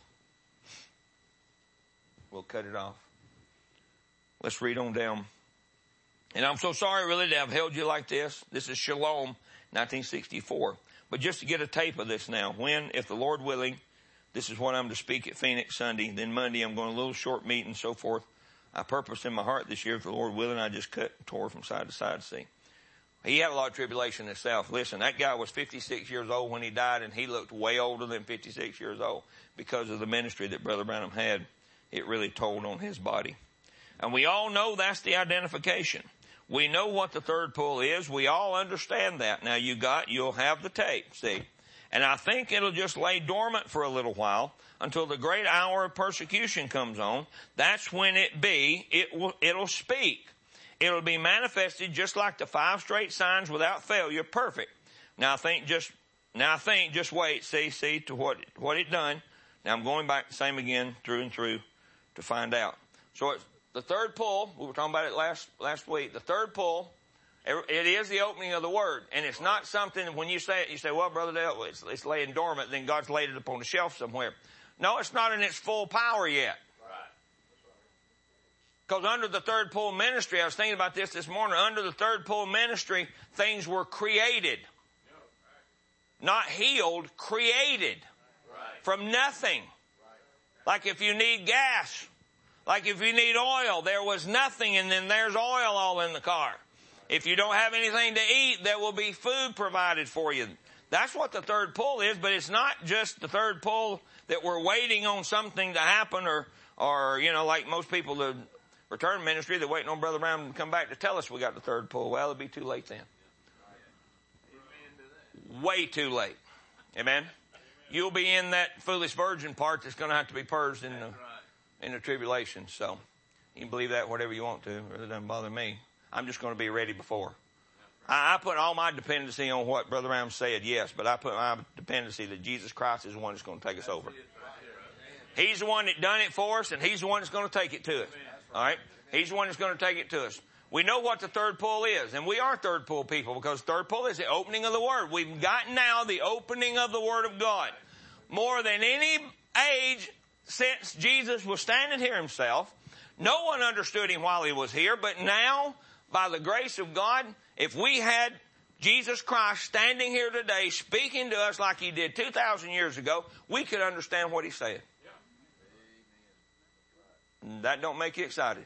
[SPEAKER 6] we'll cut it off. Let's read on down. And I'm so sorry really to have held you like this. This is Shalom, nineteen sixty-four. But just to get a tape of this now, when, if the Lord willing, this is what I'm to speak at Phoenix Sunday. Then Monday I'm going to a little short meeting and so forth. I purpose in my heart this year, if the Lord willing, I just cut and tore from side to side, see. He had a lot of tribulation himself. Listen, that guy was fifty-six years old when he died, and he looked way older than fifty-six years old because of the ministry that Brother Branham had. It really told on his body. And we all know that's the identification. We know what the third pull is. We all understand that. Now you got, you'll have the tape, see. And I think it'll just lay dormant for a little while until the great hour of persecution comes on. That's when it be, it will, it'll speak. It'll be manifested just like the five straight signs without failure, perfect. Now I think just, now I think just wait, see, see to what, what it done. Now I'm going back the same again through and through to find out. So it's the third pull, we were talking about it last, last week. The third pull, it is the opening of the Word. And it's not something, when you say it, you say, well, Brother Dale, it's, it's laying dormant, then God's laid it upon the shelf somewhere. No, it's not in its full power yet. Because under the third pull ministry, I was thinking about this this morning, under the third pull ministry, things were created. Not healed, created. From nothing. Like if you need gas, like if you need oil, there was nothing and then there's oil all in the car. If you don't have anything to eat, there will be food provided for you. That's what the third pull is, but it's not just the third pull that we're waiting on something to happen or, or, you know, like most people, the return ministry, they're waiting on Brother Brown to come back to tell us we got the third pull. Well, it'll be too late then. Way too late. Amen. You'll be in that foolish virgin part that's going to have to be purged in the, in the tribulation. So you can believe that whatever you want to. It really doesn't bother me. I'm just going to be ready before. I, I put all my dependency on what Brother Ram said, yes, but I put my dependency that Jesus Christ is the one that's going to take us over. He's the one that done it for us, and He's the one that's going to take it to us. All right? He's the one that's going to take it to us. We know what the third pull is, and we are third pull people because third pull is the opening of the Word. We've got now the opening of the Word of God. More than any age since Jesus was standing here Himself, no one understood Him while He was here, but now, by the grace of God, if we had Jesus Christ standing here today speaking to us like He did two thousand years ago, we could understand what He said. That don't make you excited.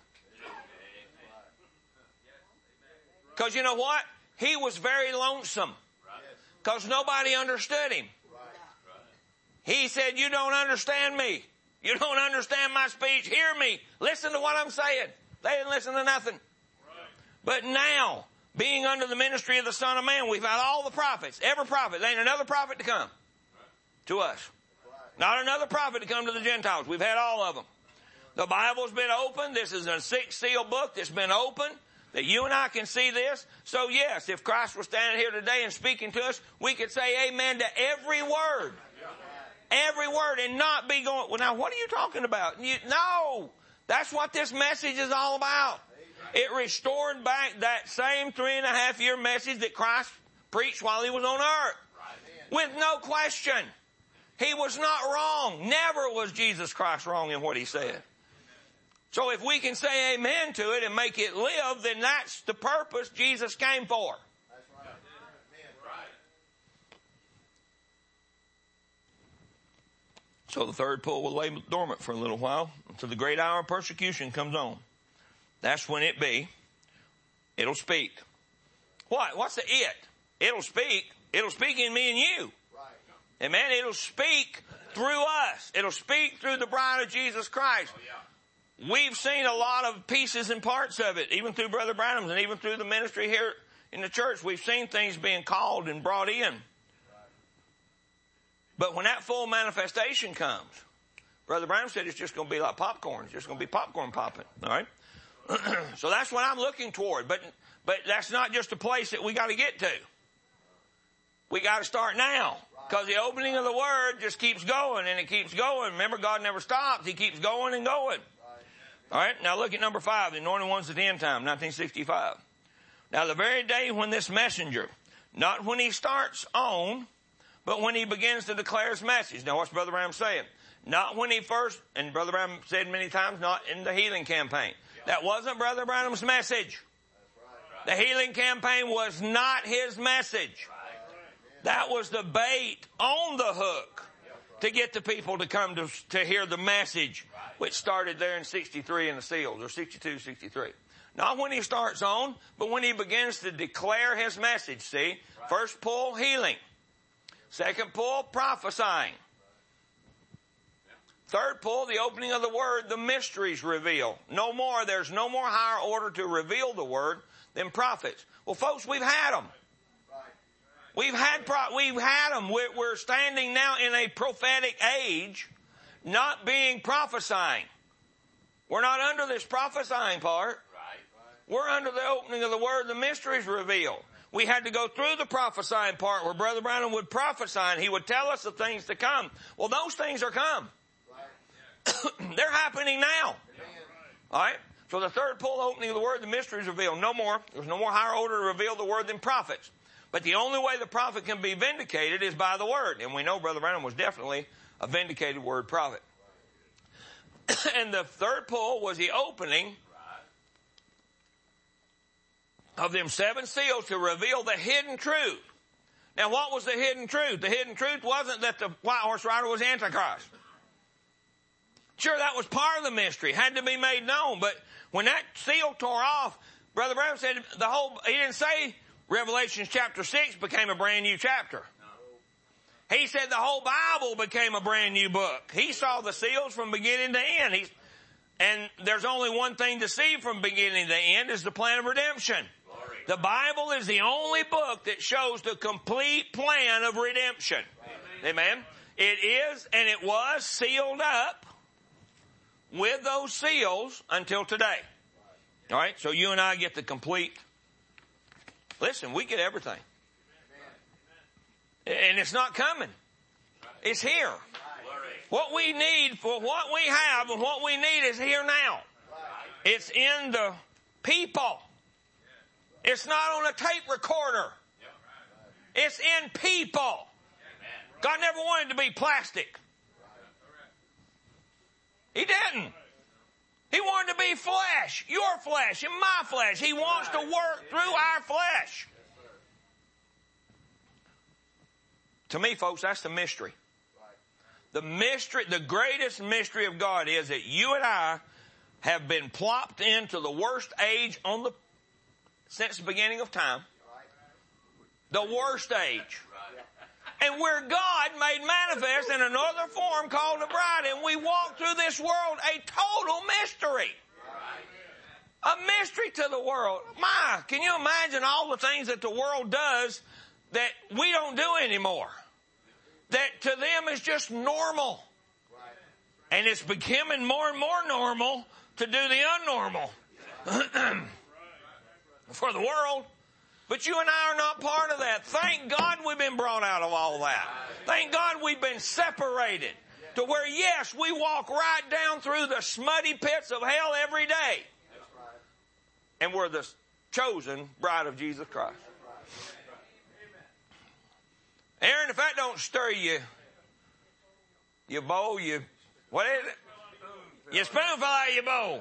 [SPEAKER 6] Because you know what? He was very lonesome. Because nobody understood Him. He said, you don't understand me. You don't understand my speech. Hear me. Listen to what I'm saying. They didn't listen to nothing. But now, being under the ministry of the Son of Man, we've had all the prophets. Every prophet. There ain't another prophet to come to us. Not another prophet to come to the Gentiles. We've had all of them. The Bible's been opened. This is a sixth seal book that's been opened. That you and I can see this. So yes, if Christ was standing here today and speaking to us, we could say amen to every word. Every word and not be going, well now what are you talking about? You, no, that's what this message is all about. It restored back that same three and a half year message that Christ preached while He was on earth. With no question. He was not wrong. Never was Jesus Christ wrong in what He said. So if we can say amen to it and make it live, then that's the purpose Jesus came for. So the third pull will lay dormant for a little while until the great hour of persecution comes on. That's when it be. It'll speak. What? What's the it? It'll speak. It'll speak in me and you. Amen. It'll speak through us. It'll speak through the bride of Jesus Christ. We've seen a lot of pieces and parts of it, even through Brother Branham's and even through the ministry here in the church. We've seen things being called and brought in. But when that full manifestation comes, Brother Branham said it's just going to be like popcorn. It's just going to be popcorn popping. All right? So that's what I'm looking toward. But, but that's not just a place that we got to get to. We got to start now. Because the opening of the Word just keeps going and it keeps going. Remember, God never stops. He keeps going and going. All right, now look at number five, the anointed ones at the end time, nineteen sixty-five. Now the very day when this messenger, not when he starts on, but when he begins to declare his message. Now what's Brother Branham saying? Not when he first, and Brother Branham said many times, not in the healing campaign. That wasn't Brother Branham's message. The healing campaign was not his message. That was the bait on the hook to get the people to come to, to hear the message, which started there in sixty-three in the seals, or sixty-two, sixty-three. Not when he starts on, but when he begins to declare his message, see? First pull, healing. Second pull, prophesying. Third pull, the opening of the Word, the mysteries reveal. No more, there's no more higher order to reveal the Word than prophets. Well, folks, we've had them. We've had, pro- we've had them. We're, we're standing now in a prophetic age, not being prophesying. We're not under this prophesying part. We're under the opening of the Word, the mysteries revealed. We had to go through the prophesying part where Brother Branham would prophesy and he would tell us the things to come. Well, those things are come. They're happening now. All right? So the third pull, opening of the Word, the mysteries revealed. No more. There's no more higher order to reveal the Word than prophets. But the only way the prophet can be vindicated is by the Word. And we know Brother Branham was definitely a vindicated Word prophet. And the third pull was the opening of them seven seals to reveal the hidden truth. Now what was the hidden truth? The hidden truth wasn't that the white horse rider was Antichrist. Sure, that was part of the mystery. It had to be made known. But when that seal tore off, Brother Branham said the whole, he didn't say Revelation chapter six became a brand new chapter. He said the whole Bible became a brand new book. He saw the seals from beginning to end. He's, and there's only one thing to see from beginning to end is the plan of redemption. Glory. The Bible is the only book that shows the complete plan of redemption. Amen. Amen. It is and it was sealed up with those seals until today. All right, so you and I get the complete. Listen, we get everything. And it's not coming. It's here. What we need for what we have and what we need is here now. It's in the people. It's not on a tape recorder. It's in people. God never wanted to be plastic. He didn't. He wanted to be flesh, your flesh and my flesh. He wants to work through our flesh. To me, folks, that's the mystery. The mystery, the greatest mystery of God is that you and I have been plopped into the worst age on the, since the beginning of time. The worst age. And we're God made manifest in another form called the bride. And we walk through this world a total mystery. A mystery to the world. My, can you imagine all the things that the world does that we don't do anymore? That to them is just normal. And it's becoming more and more normal to do the unnormal. For the world. But you and I are not part of that. Thank God we've been brought out of all that. Thank God we've been separated to where, yes, we walk right down through the smutty pits of hell every day. And we're the chosen bride of Jesus Christ. Aaron, if that don't stir you, your bowl, you, what is it? Your spoonful out of your bowl.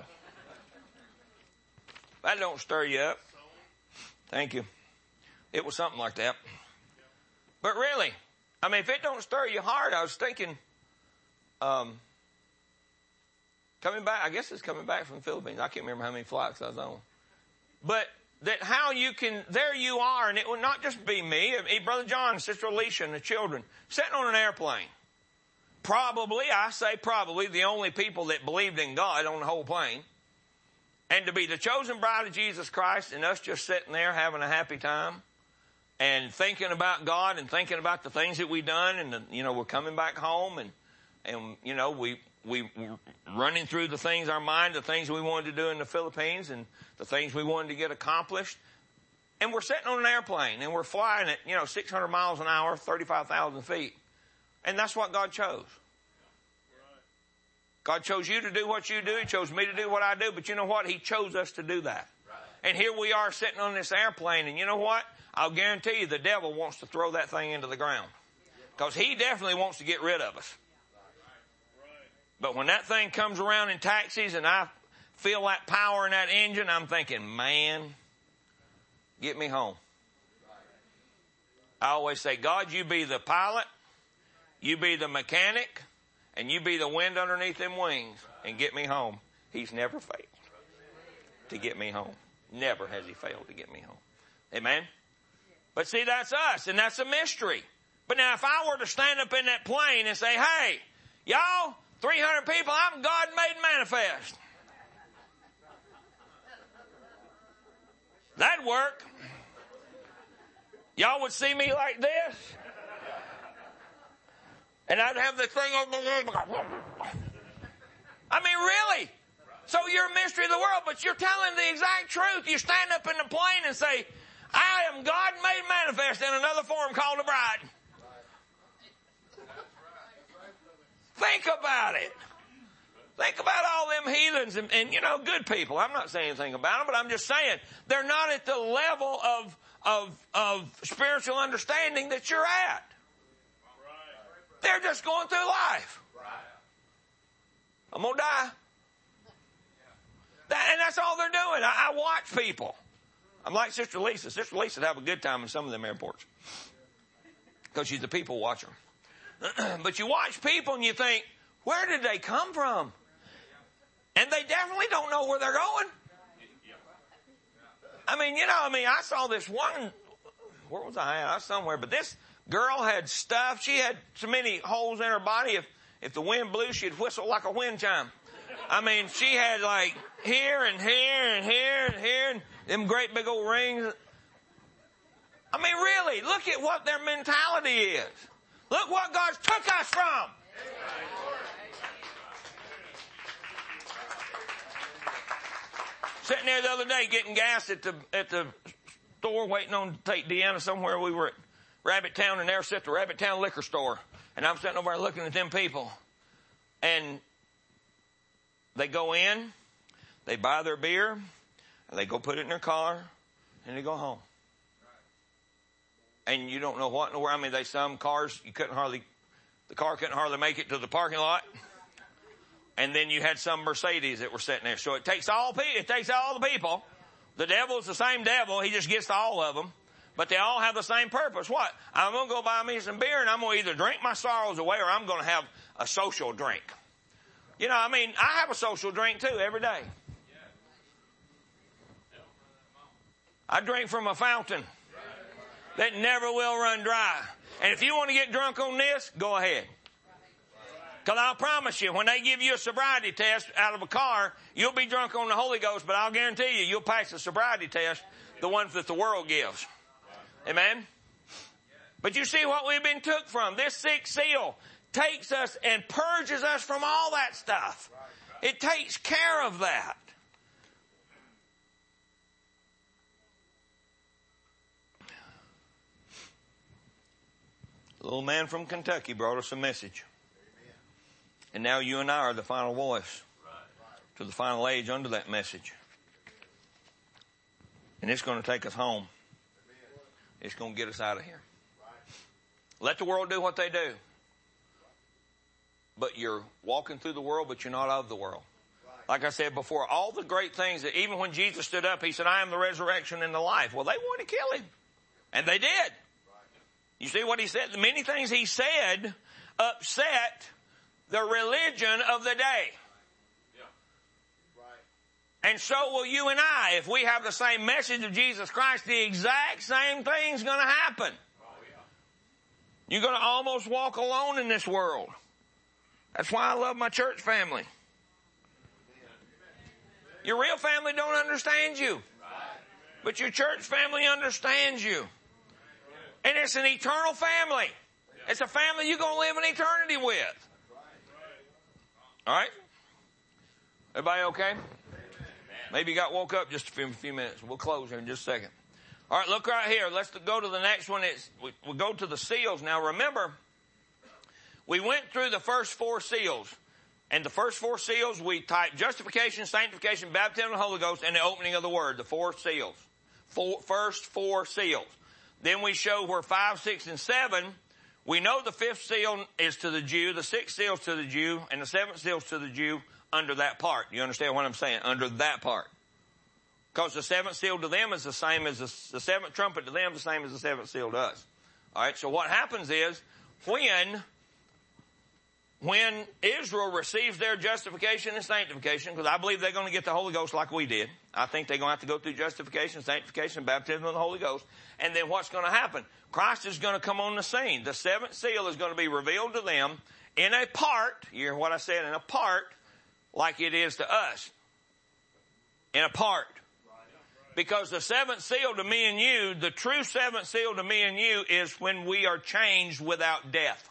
[SPEAKER 6] If that don't stir you up. Thank you. It was something like that. But really, I mean, if it don't stir your heart, I was thinking, um, coming back, I guess it's coming back from the Philippines. I can't remember how many flights I was on. But that how you can, there you are, and it will not just be me, Brother John, Sister Alicia, and the children, sitting on an airplane. Probably, I say probably, the only people that believed in God on the whole plane. And to be the chosen bride of Jesus Christ and us just sitting there having a happy time and thinking about God and thinking about the things that we've done and, the, you know, we're coming back home and, and, you know, we, we, we're running through the things, our mind, the things we wanted to do in the Philippines and the things we wanted to get accomplished. And we're sitting on an airplane and we're flying at, you know, six hundred miles an hour, thirty-five thousand feet. And that's what God chose. God chose you to do what you do. He chose me to do what I do. But you know what? He chose us to do that. And here we are sitting on this airplane. And you know what? I'll guarantee you the devil wants to throw that thing into the ground. Because he definitely wants to get rid of us. But when that thing comes around in taxis and I feel that power in that engine, I'm thinking, man, get me home. I always say, God, you be the pilot, you be the mechanic, and you be the wind underneath them wings and get me home. He's never failed to get me home. Never has he failed to get me home. Amen? But see, that's us, and that's a mystery. But now if I were to stand up in that plane and say, hey, y'all, three hundred people, I'm God made manifest. That'd work. Y'all would see me like this. And I'd have the thing over there. I mean, really? So you're a mystery of the world, but you're telling the exact truth. You stand up in the plane and say, I am God made manifest in another form called a bride. Think about it. Think about all them heathens and, and, you know, good people. I'm not saying anything about them, but I'm just saying they're not at the level of, of, of spiritual understanding that you're at. They're just going through life. I'm going to die. That, and that's all they're doing. I, I watch people. I'm like Sister Lisa. Sister Lisa would have a good time in some of them airports. Because she's a people watcher. But you watch people and you think, where did they come from? And they definitely don't know where they're going. I mean, you know, I mean, I saw this one, where was I at? I was somewhere, but this girl had stuff. She had so many holes in her body. If, if the wind blew, she'd whistle like a wind chime. I mean, she had like here and here and here and here and them great big old rings. I mean, really, look at what their mentality is. Look what God took us from. Sitting there the other day getting gas at the at the store, waiting on to take Deanna somewhere. We were at Rabbit Town, and there sat the Rabbit Town liquor store. And I'm sitting over there looking at them people. And they go in, they buy their beer, and they go put it in their car, and they go home. And you don't know what in the world. I mean, they some cars, you couldn't hardly, the car couldn't hardly make it to the parking lot. And then you had some Mercedes that were sitting there. So it takes all it takes all the people. The devil's the same devil. He just gets to all of them. But they all have the same purpose. What? I'm going to go buy me some beer and I'm going to either drink my sorrows away or I'm going to have a social drink. You know, I mean, I have a social drink too every day. I drink from a fountain that never will run dry. And if you want to get drunk on this, go ahead. Because I'll promise you, when they give you a sobriety test out of a car, you'll be drunk on the Holy Ghost, but I'll guarantee you, you'll pass the sobriety test, the ones that the world gives. Amen? But you see what we've been took from. This sixth seal takes us and purges us from all that stuff. It takes care of that. The little man from Kentucky brought us a message. And now you and I are the final voice to the final age under that message. And it's going to take us home. It's going to get us out of here. Let the world do what they do. But you're walking through the world, but you're not of the world. Like I said before, all the great things that even when Jesus stood up, he said, I am the resurrection and the life. Well, they wanted to kill him. And they did. You see what he said? The many things he said upset the religion of the day. And so will you and I. If we have the same message of Jesus Christ, the exact same thing's going to happen. You're going to almost walk alone in this world. That's why I love my church family. Your real family don't understand you. But your church family understands you. And it's an eternal family. It's a family you're going to live in eternity with. All right? Everybody okay? Maybe you got woke up just a few, few minutes. We'll close here in just a second. All right, look right here. Let's go to the next one. It's, we, we go to the seals. Now remember, we went through the first four seals. And the first four seals, we typed justification, sanctification, baptism of the Holy Ghost, and the opening of the Word, the four seals. Four, first four seals. Then we show where five, six, and seven, we know the fifth seal is to the Jew, the sixth seal is to the Jew, and the seventh seal is to the Jew under that part. You understand what I'm saying? Under that part. Because the seventh seal to them is the same as the, the seventh trumpet to them, the same as the seventh seal to us. All right, so what happens is, when, when Israel receives their justification and sanctification, because I believe they're going to get the Holy Ghost like we did. I think they're going to have to go through justification, sanctification, baptism of the Holy Ghost. And then what's going to happen? Christ is going to come on the scene. The seventh seal is going to be revealed to them in a part, you hear what I said, in a part, like it is to us. In a part. Because the seventh seal to me and you, the true seventh seal to me and you is when we are changed without death.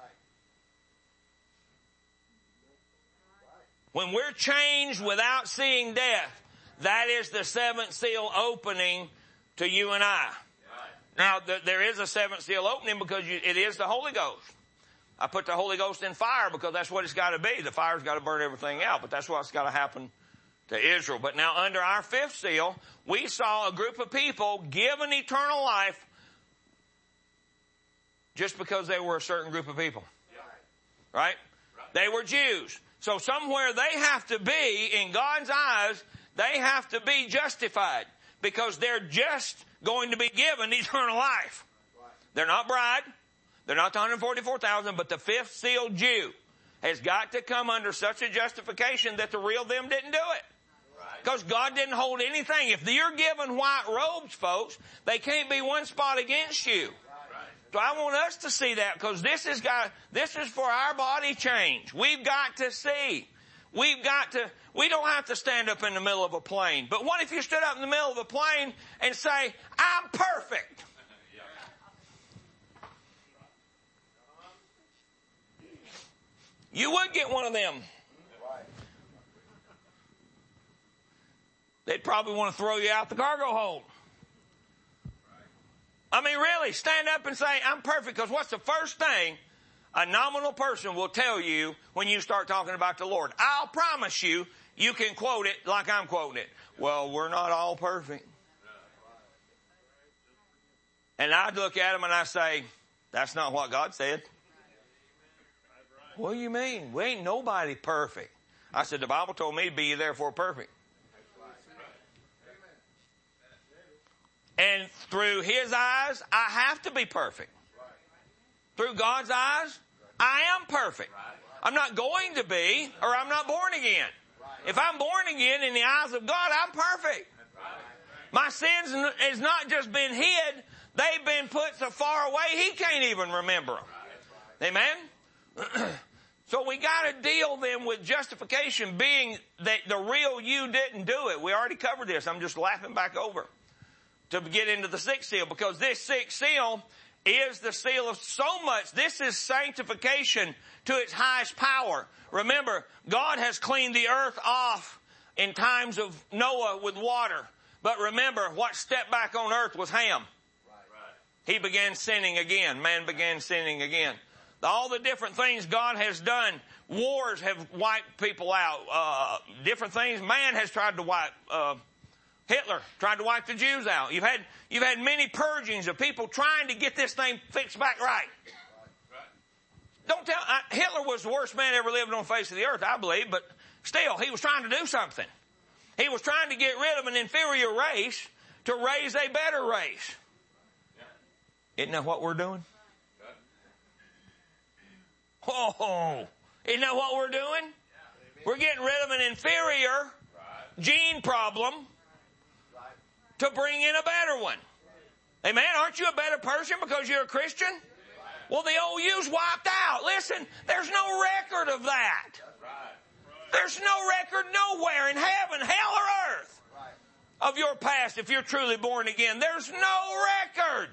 [SPEAKER 6] When we're changed without seeing death, that is the seventh seal opening to you and I. Now, th- there is a seventh seal opening because you, it is the Holy Ghost. I put the Holy Ghost in fire because that's what it's got to be. The fire's got to burn everything out, but that's what's got to happen to Israel. But now under our fifth seal, we saw a group of people given eternal life just because they were a certain group of people. Right? They were Jews. So somewhere they have to be, in God's eyes, they have to be justified because they're just going to be given eternal life. They're not bride. They're not the one hundred forty-four thousand, but the fifth sealed Jew has got to come under such a justification that the real them didn't do it. Because God didn't hold anything. If you're given white robes, folks, they can't be one spot against you. So I want us to see that because this is got, this is for our body change. We've got to see. We've got to, we don't have to stand up in the middle of a plane. But what if you stood up in the middle of a plane and say, I'm perfect? You would get one of them. They'd probably want to throw you out the cargo hold. I mean, really, stand up and say, I'm perfect, because what's the first thing a nominal person will tell you when you start talking about the Lord? I'll promise you, you can quote it like I'm quoting it. Well, we're not all perfect. And I'd look at them and I say, that's not what God said. What do you mean? We ain't nobody perfect. I said, the Bible told me to be therefore perfect. And through His eyes, I have to be perfect. Through God's eyes, I am perfect. I'm not going to be, or I'm not born again. If I'm born again in the eyes of God, I'm perfect. My sins has not just been hid, they've been put so far away, He can't even remember them. Amen? So we got to deal then with justification being that the real you didn't do it. We already covered this. I'm just laughing back over to get into the sixth seal, because this sixth seal is the seal of so much. This is sanctification to its highest power. Remember, God has cleaned the earth off in times of Noah with water. But remember, what stepped back on earth was Ham. He began sinning again. Man began sinning again. All the different things God has done, wars have wiped people out. Uh, different things man has tried to wipe. Uh, Hitler tried to wipe the Jews out. You've had, you've had many purgings of people trying to get this thing fixed back right. Don't tell, I, Hitler was the worst man ever lived on the face of the earth, I believe, but still, he was trying to do something. He was trying to get rid of an inferior race to raise a better race. Isn't that what we're doing? Oh, isn't that what we're doing? We're getting rid of an inferior gene problem to bring in a better one. Amen? Aren't you a better person because you're a Christian? Well, the old you's wiped out. Listen, there's no record of that. There's no record nowhere in heaven, hell, or earth of your past if you're truly born again. There's no record.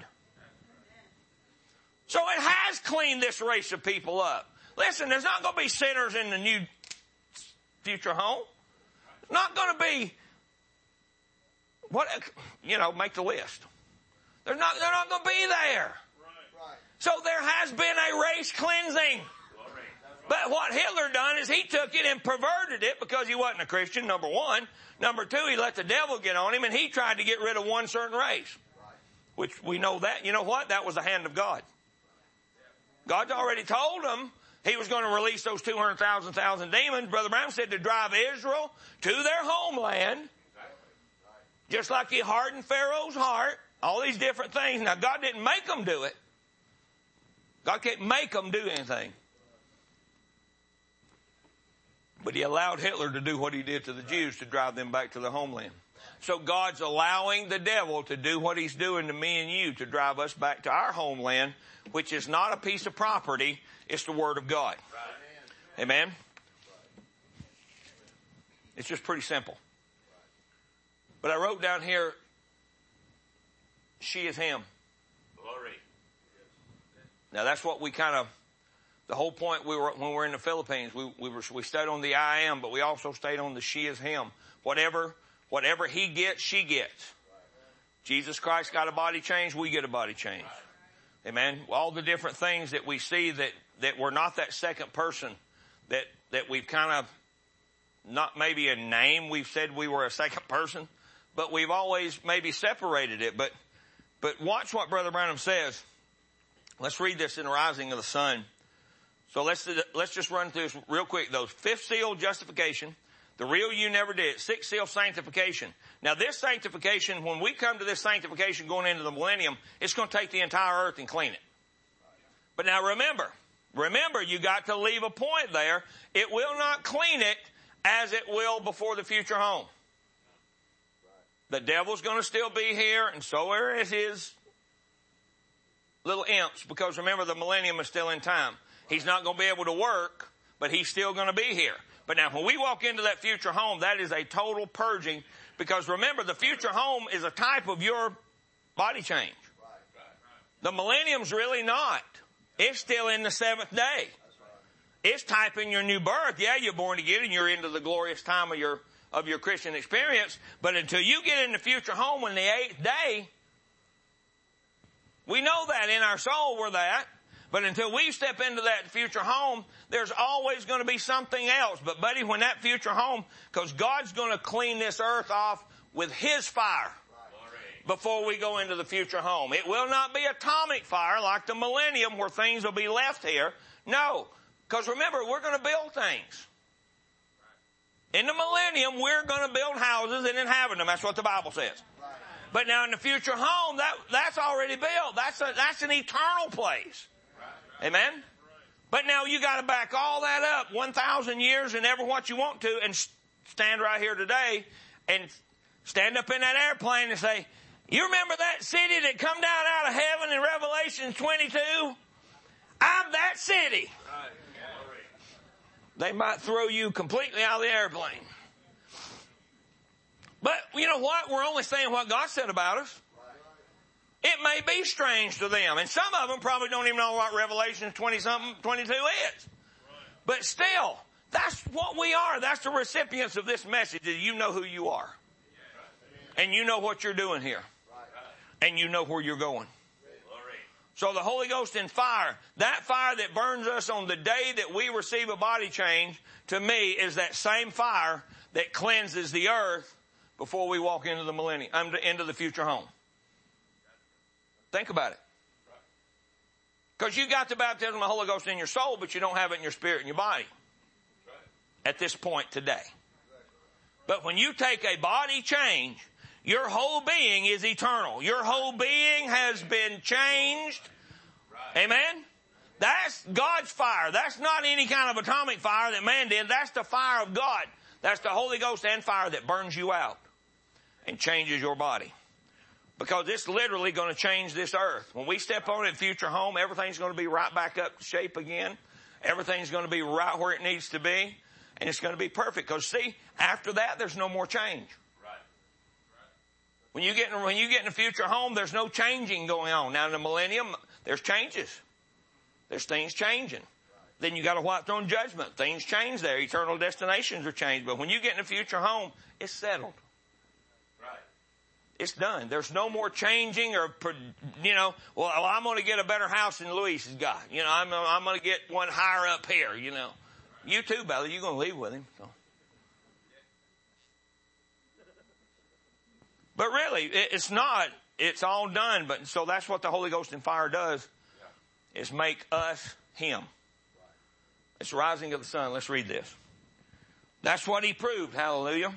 [SPEAKER 6] So it has cleaned this race of people up. Listen, there's not going to be sinners in the new future home. There's not going to be, what, you know, make the list. They're not, they're not going to be there. So there has been a race cleansing. But what Hitler done is he took it and perverted it because he wasn't a Christian, number one. Number two, he let the devil get on him and he tried to get rid of one certain race. Which we know that. You know what? That was the hand of God. God's already told them he was going to release those two hundred thousand thousand demons. Brother Branham said to drive Israel to their homeland. Just like he hardened Pharaoh's heart. All these different things. Now God didn't make them do it. God can't make them do anything. But he allowed Hitler to do what he did to the Jews to drive them back to their homeland. So God's allowing the devil to do what he's doing to me and you to drive us back to our homeland, which is not a piece of property. It's the Word of God. Amen? It's just pretty simple. But I wrote down here, she is him. Glory. Now that's what we kind of, the whole point we were, when we were in the Philippines, we, we were, we stayed on the I am, but we also stayed on the she is him. Whatever, whatever he gets, she gets. Jesus Christ got a body change, we get a body change. Amen. All the different things that we see that, that we're not that second person, that, that we've kind of, not maybe a name, we've said we were a second person, but we've always maybe separated it. But, but watch what Brother Branham says. Let's read this in the Rising of the Sun. So let's, let's just run through this real quick. Those fifth seal, justification. The real you never did. Sixth seal, sanctification. Now this sanctification, when we come to this sanctification going into the millennium, it's going to take the entire earth and clean it. But now remember, remember you got to leave a point there. It will not clean it as it will before the future home. The devil's going to still be here, and so are his little imps, because remember the millennium is still in time. He's not going to be able to work, but he's still going to be here. But now when we walk into that future home, that is a total purging, because remember the future home is a type of your body change. The millennium's really not. It's still in the seventh day. It's typing your new birth. Yeah, you're born again and you're into the glorious time of your, of your Christian experience. But until you get in the future home in the eighth day, we know that in our soul we're that. But until we step into that future home, there's always going to be something else. But buddy, when that future home, because God's going to clean this earth off with His fire before we go into the future home. It will not be atomic fire like the millennium where things will be left here. No, because remember, we're going to build things. In the millennium, we're going to build houses and inhabit them. That's what the Bible says. But now in the future home, that, that's already built. That's a, that's an eternal place. Amen? But now you got to back all that up one thousand years and ever what you want to and stand right here today and stand up in that airplane and say, you remember that city that come down out of heaven in Revelation twenty-two? I'm that city. They might throw you completely out of the airplane. But you know what? We're only saying what God said about us. It may be strange to them. And some of them probably don't even know what Revelation twenty-something, twenty-two is. But still, that's what we are. That's the recipients of this message. You know who you are. And you know what you're doing here. And you know where you're going. So the Holy Ghost in fire, that fire that burns us on the day that we receive a body change, to me is that same fire that cleanses the earth before we walk into the millennium, into the future home. Think about it. Because you got the baptism of the Holy Ghost in your soul, but you don't have it in your spirit and your body. At this point today. But when you take a body change, your whole being is eternal. Your whole being has been changed. Amen? That's God's fire. That's not any kind of atomic fire that man did. That's the fire of God. That's the Holy Ghost and fire that burns you out and changes your body. Because it's literally going to change this earth. When we step on it in future home, everything's going to be right back up to shape again. Everything's going to be right where it needs to be. And it's going to be perfect. Because see, after that, there's no more change. Right. Right. When you get in, when you get in a future home, there's no changing going on. Now in the millennium, there's changes. There's things changing. Right. Then you got a white throne judgment. Things change there. Eternal destinations are changed. But when you get in a future home, it's settled. It's done. There's no more changing or, you know, well, I'm going to get a better house than Luis has got. You know, I'm, I'm going to get one higher up here, you know. You too, Bella. You're going to leave with him. So. But really, it's not. It's all done. But so that's what the Holy Ghost and fire does, is make us him. It's rising of the sun. Let's read this. That's what he proved. Hallelujah.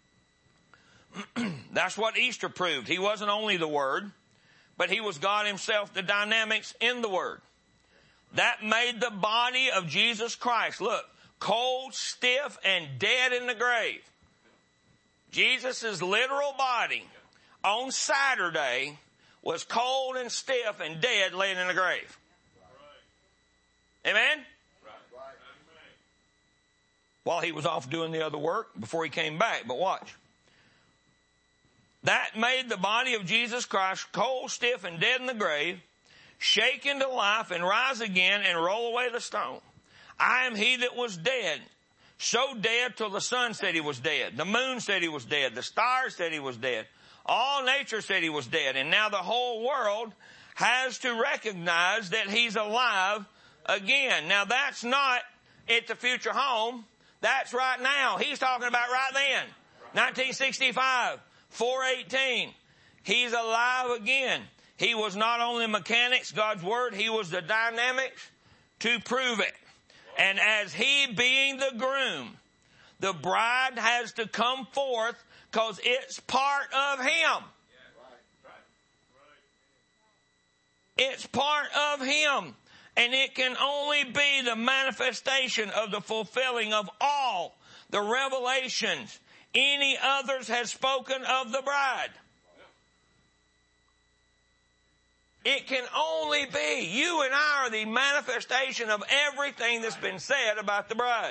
[SPEAKER 6] That's what Easter proved. He wasn't only the Word, but he was God himself, the dynamics in the Word. That made the body of Jesus Christ, look, cold, stiff, and dead in the grave. Jesus' literal body on Saturday was cold and stiff and dead, laying in the grave. Amen? While he was off doing the other work before he came back. But watch. That made the body of Jesus Christ cold, stiff, and dead in the grave, shake into life and rise again and roll away the stone. I am he that was dead, so dead till the sun said he was dead. The moon said he was dead. The stars said he was dead. All nature said he was dead. And now the whole world has to recognize that he's alive again. Now that's not at the future home. That's right now. He's talking about right then. nineteen sixty-five. four eighteen. He's alive again. He was not only mechanics, God's Word, he was the dynamics to prove it. And as he being the groom, the bride has to come forth because it's part of him. It's part of him. And it can only be the manifestation of the fulfilling of all the revelations any others has spoken of the bride. It can only be. You and I are the manifestation of everything that's been said about the bride.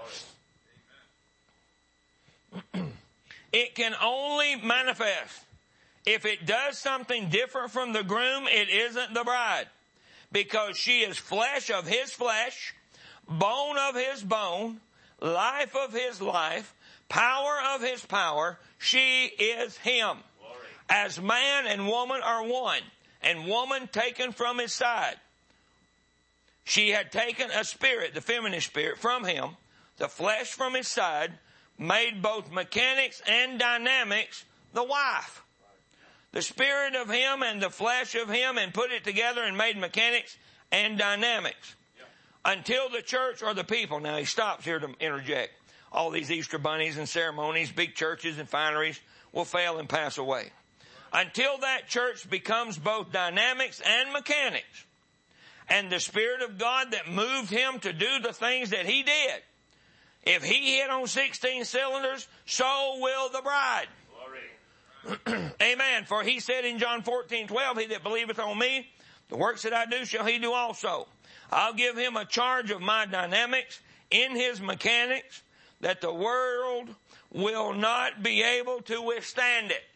[SPEAKER 6] It can only manifest. If it does something different from the groom, it isn't the bride. Because she is flesh of his flesh, bone of his bone, life of his life, power of his power. She is him. Glory. As man and woman are one, and woman taken from his side. She had taken a spirit, the feminine spirit, from him, the flesh from his side, made both mechanics and dynamics the wife. The spirit of him and the flesh of him, and put it together and made mechanics and dynamics. Until the church or the people, now he stops here to interject. All these Easter bunnies and ceremonies, big churches and fineries will fail and pass away. Until that church becomes both dynamics and mechanics, and the Spirit of God that moved him to do the things that he did, if he hit on sixteen cylinders, so will the bride. Amen. For he said in John fourteen twelve, he that believeth on me, the works that I do shall he do also. I'll give him a charge of my dynamics in his mechanics, that the world will not be able to withstand it.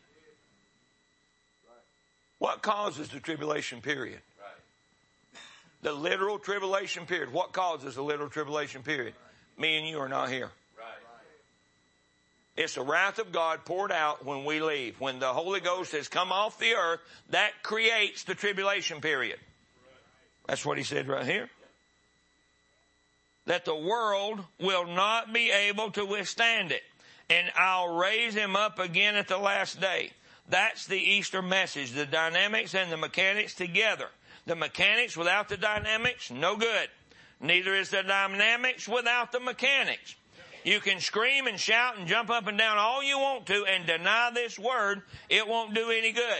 [SPEAKER 6] What causes the tribulation period? The literal tribulation period. What causes the literal tribulation period? Me and you are not here. It's the wrath of God poured out when we leave. When the Holy Ghost has come off the earth, that creates the tribulation period. That's what he said right here. That the world will not be able to withstand it. And I'll raise him up again at the last day. That's the Easter message. The dynamics and the mechanics together. The mechanics without the dynamics, no good. Neither is the dynamics without the mechanics. You can scream and shout and jump up and down all you want to and deny this word. It won't do any good.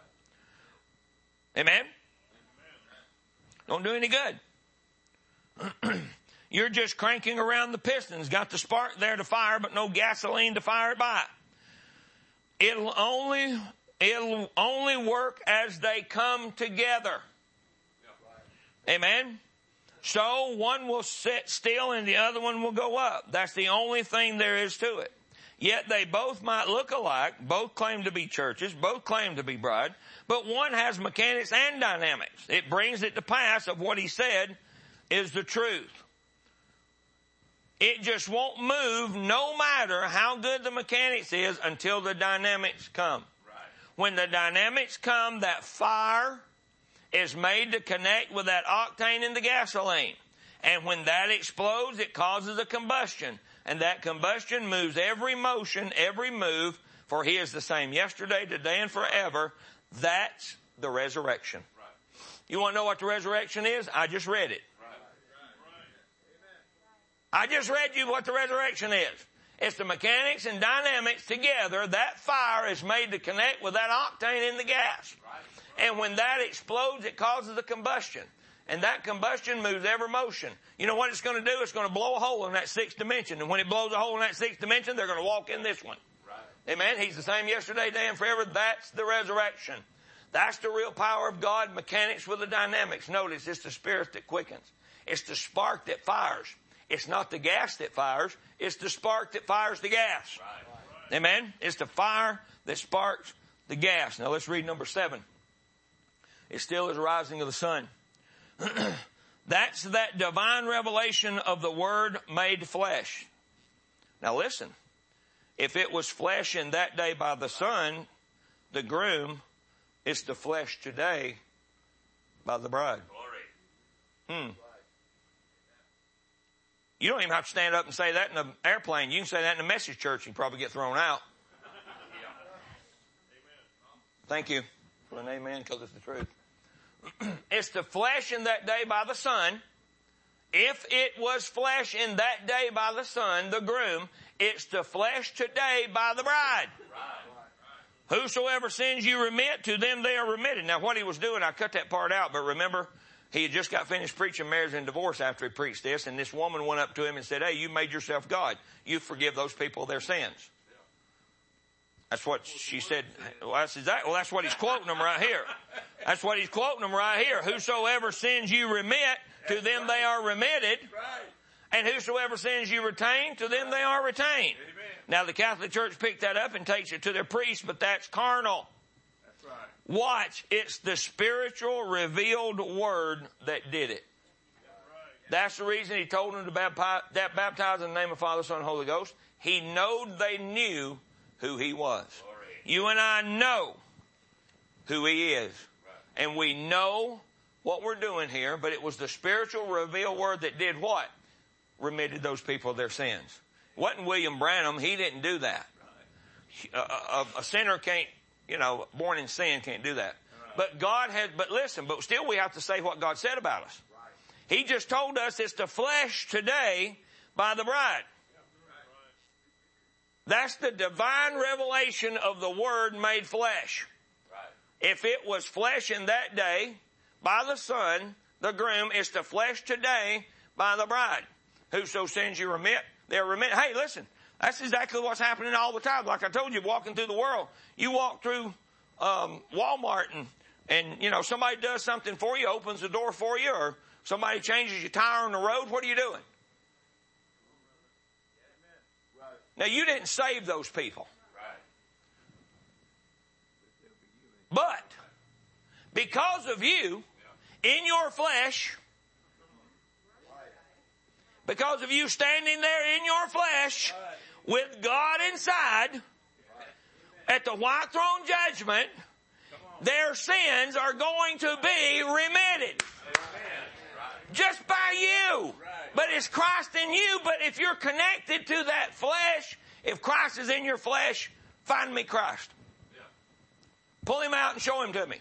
[SPEAKER 6] Amen? Don't do any good. You're just cranking around the pistons. Got the spark there to fire, but no gasoline to fire it by. It'll only, it'll only work as they come together. Amen? So one will sit still and the other one will go up. That's the only thing there is to it. Yet they both might look alike, both claim to be churches, both claim to be bride, but one has mechanics and dynamics. It brings it to pass of what he said is the truth. It just won't move no matter how good the mechanics is until the dynamics come. When the dynamics come, that fire is made to connect with that octane in the gasoline. And when that explodes, it causes a combustion. And that combustion moves every motion, every move, for He is the same yesterday, today, and forever. That's the resurrection. You want to know what the resurrection is? I just read it. I just read you what the resurrection is. It's the mechanics and dynamics together. That fire is made to connect with that octane in the gas. And when that explodes, it causes a combustion. And that combustion moves every motion. You know what it's going to do? It's going to blow a hole in that sixth dimension. And when it blows a hole in that sixth dimension, they're going to walk in this one. Right. Amen? He's the same yesterday, today, and forever. That's the resurrection. That's the real power of God, mechanics with the dynamics. Notice, it's the Spirit that quickens. It's the spark that fires. It's not the gas that fires. It's the spark that fires the gas. Right. Amen? It's the fire that sparks the gas. Now let's read number seven. It still is rising of the sun. That's that divine revelation of the Word made flesh. Now listen. If it was flesh in that day by the Son, the groom, it's the flesh today by the bride. Hmm. You don't even have to stand up and say that in an airplane. You can say that in a message church and probably get thrown out. Thank you for an amen, because it's the truth. It's the flesh in that day by the Son. If it was flesh in that day by the Son, the groom, it's the flesh today by the bride. Right. Whosoever sins you remit, to them they are remitted. Now what he was doing, I cut that part out, but remember, he had just got finished preaching marriage and divorce after he preached this, and this woman went up to him and said, hey, you made yourself God. You forgive those people their sins. That's what she said. Well, that's exactly, well, that's what he's quoting them right here. That's what he's quoting them right here. Whosoever sins you remit, to them they are remitted. And whosoever sins you retain, to them they are retained. Now the Catholic Church picked that up and takes it to their priest, but that's carnal. That's right. Watch, it's the spiritual revealed Word that did it. That's the reason he told them to baptize, that baptize in the name of Father, Son, and Holy Ghost. He knowed they knew who He was. You and I know who He is. And we know what we're doing here, but it was the spiritual revealed Word that did what? Remitted those people their sins. It wasn't William Branham. He didn't do that. A, a, a sinner can't, you know, born in sin can't do that. But God had, but listen, but still we have to say what God said about us. He just told us it's the flesh today by the bride. That's the divine revelation of the Word made flesh. If it was flesh in that day by the Son, the groom, it's the flesh today by the bride. Whoso sins you remit, they're remitted. Hey, listen, that's exactly what's happening all the time. Like I told you, walking through the world, you walk through um, Walmart and, and, you know, somebody does something for you, opens the door for you, or somebody changes your tire on the road. What are you doing? Now, you didn't save those people. But because of you, in your flesh, because of you standing there in your flesh with God inside, at the white throne judgment, their sins are going to be remitted. Just by you. But it's Christ in you. But if you're connected to that flesh, if Christ is in your flesh, find me Christ. Pull Him out and show Him to me.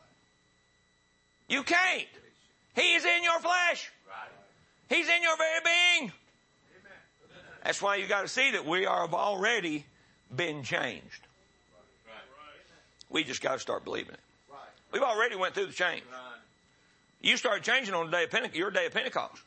[SPEAKER 6] You can't. He is in your flesh. He's in your very being. That's why you got to see that we are have already been changed. We just got to start believing it. We've already went through the change. You started changing on the day of Pentecost, your day of Pentecost.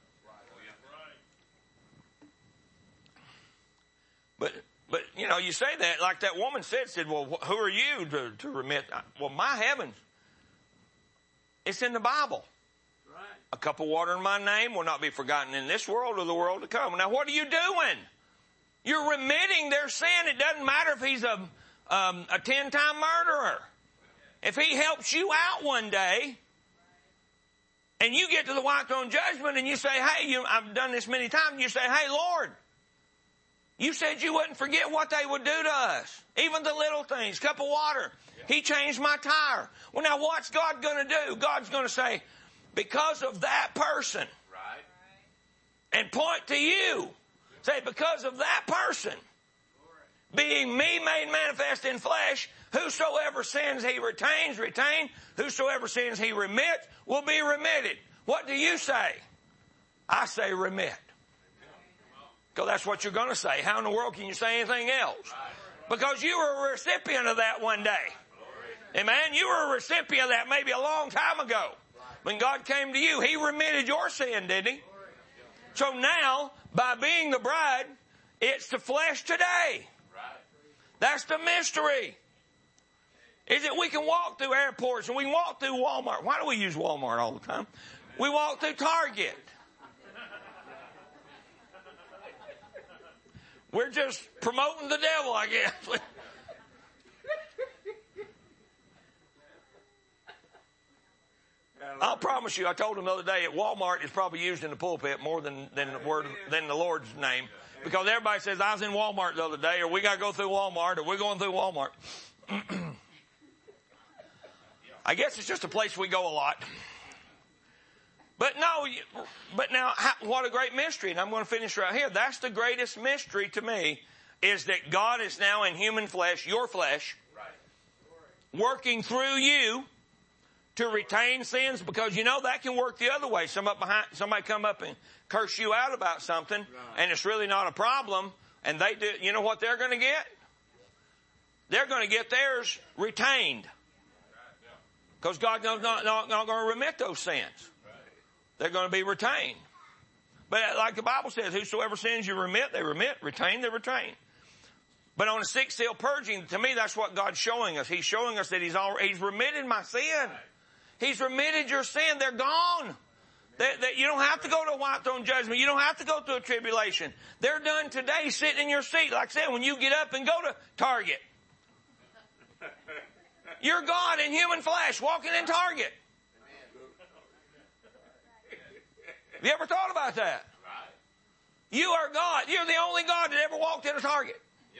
[SPEAKER 6] But, but, you know, you say that, like that woman said, said, well, who are you to, to remit? Well, my heavens, it's in the Bible. A cup of water in my name will not be forgotten in this world or the world to come. Now, what are you doing? You're remitting their sin. It doesn't matter if he's a, um, a ten-time murderer. If he helps you out one day, and you get to the white throne judgment and you say, hey, you, I've done this many times, and you say, hey, Lord, You said you wouldn't forget what they would do to us. Even the little things, cup of water. He changed my tire. Well, now what's God going to do? God's going to say, because of that person.
[SPEAKER 5] Right.
[SPEAKER 6] And point to you. Say, because of that person. Being me made manifest in flesh, whosoever sins he retains, retain. Whosoever sins he remits, will be remitted. What do you say? I say remit. Because that's what you're going to say. How in the world can you say anything else? Because you were a recipient of that one day. Amen? You were a recipient of that maybe a long time ago. When God came to you, He remitted your sin, didn't He? So now, by being the bride, it's the flesh today. That's the mystery. Is that we can walk through airports and we can walk through Walmart. Why do we use Walmart all the time? We walk through Target. We're just promoting the devil, I guess. I'll promise you, I told him the other day, at Walmart is probably used in the pulpit more than, than the word, than the Lord's name. Because everybody says, I was in Walmart the other day, or we got to go through Walmart, or we're going through Walmart. I guess it's just a place we go a lot. But no, but now, what a great mystery. And I'm going to finish right here. That's the greatest mystery to me, is that God is now in human flesh, your flesh, working through you to retain sins, because you know that can work the other way. Somebody, behind, somebody come up and curse you out about something, and it's really not a problem, and they do, you know what they're going to get? They're going to get theirs retained. Because God's not, not, not, not going to remit those sins. They're going to be retained. But like the Bible says, whosoever sins you remit, they remit, retain, they retain. But on the sixth seal purging, to me, that's what God's showing us. He's showing us that He's already, He's remitted my sin. He's remitted your sin. They're gone. They, they, you don't have to go to a white throne judgment. You don't have to go through a tribulation. They're done today, sitting in your seat. Like I said, when you get up and go to Target, you're God in human flesh walking in Target. Have you ever thought about that? You are God. You're the only God that ever walked in a Target.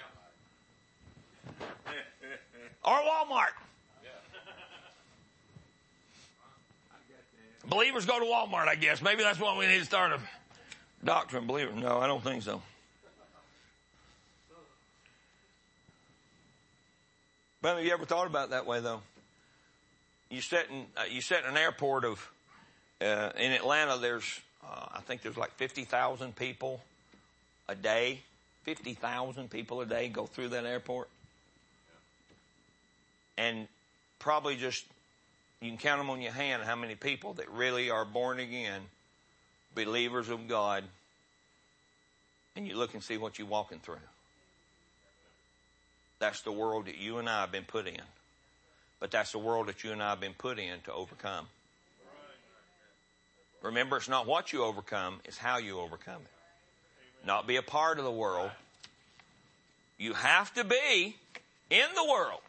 [SPEAKER 6] Or Walmart. Believers go to Walmart, I guess. Maybe that's what we need to start a doctrine. Believer. No, I don't think so. But have you ever thought about it that way, though? You sit in, uh, you sit in an airport of, uh, in Atlanta, there's, uh, I think there's like fifty thousand people a day. fifty thousand people a day go through that airport. And probably just, you can count them on your hand how many people that really are born again, believers of God, and you look and see what you're walking through. That's the world that you and I have been put in. But that's the world that you and I have been put in to overcome. Remember, it's not what you overcome, it's how you overcome it. Not be a part of the world. You have to be in the world.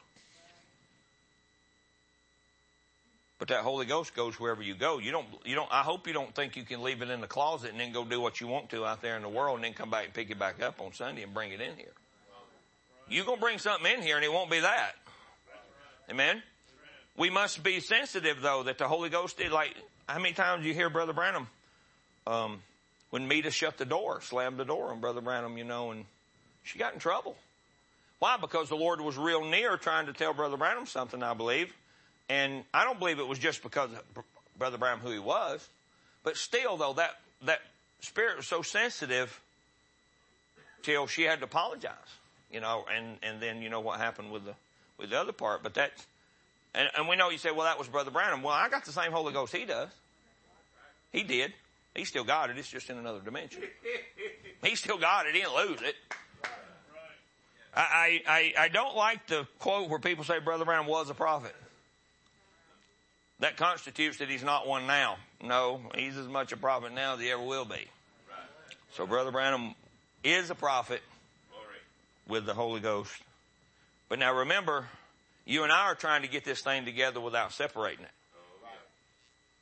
[SPEAKER 6] But that Holy Ghost goes wherever you go. You don't, you don't, I hope you don't think you can leave it in the closet and then go do what you want to out there in the world and then come back and pick it back up on Sunday and bring it in here. You're going to bring something in here and it won't be that. Amen? We must be sensitive, though, that the Holy Ghost did. Like, how many times do you hear Brother Branham, um, when Meta shut the door, slammed the door on Brother Branham, you know, and she got in trouble. Why? Because the Lord was real near trying to tell Brother Branham something, I believe. And I don't believe it was just because of Brother Branham who he was. But still, though, that, that spirit was so sensitive till she had to apologize. You know, and, and then you know what happened with the, with the other part. But that, and, and we know you say, well, that was Brother Branham. Well, I got the same Holy Ghost he does. He did. He still got it. It's just in another dimension. He still got it. He didn't lose it. I, I, I don't like the quote where people say Brother Branham was a prophet. That constitutes that he's not one now. No, he's as much a prophet now as he ever will be. So Brother Branham is a prophet with the Holy Ghost. But now remember, you and I are trying to get this thing together without separating it.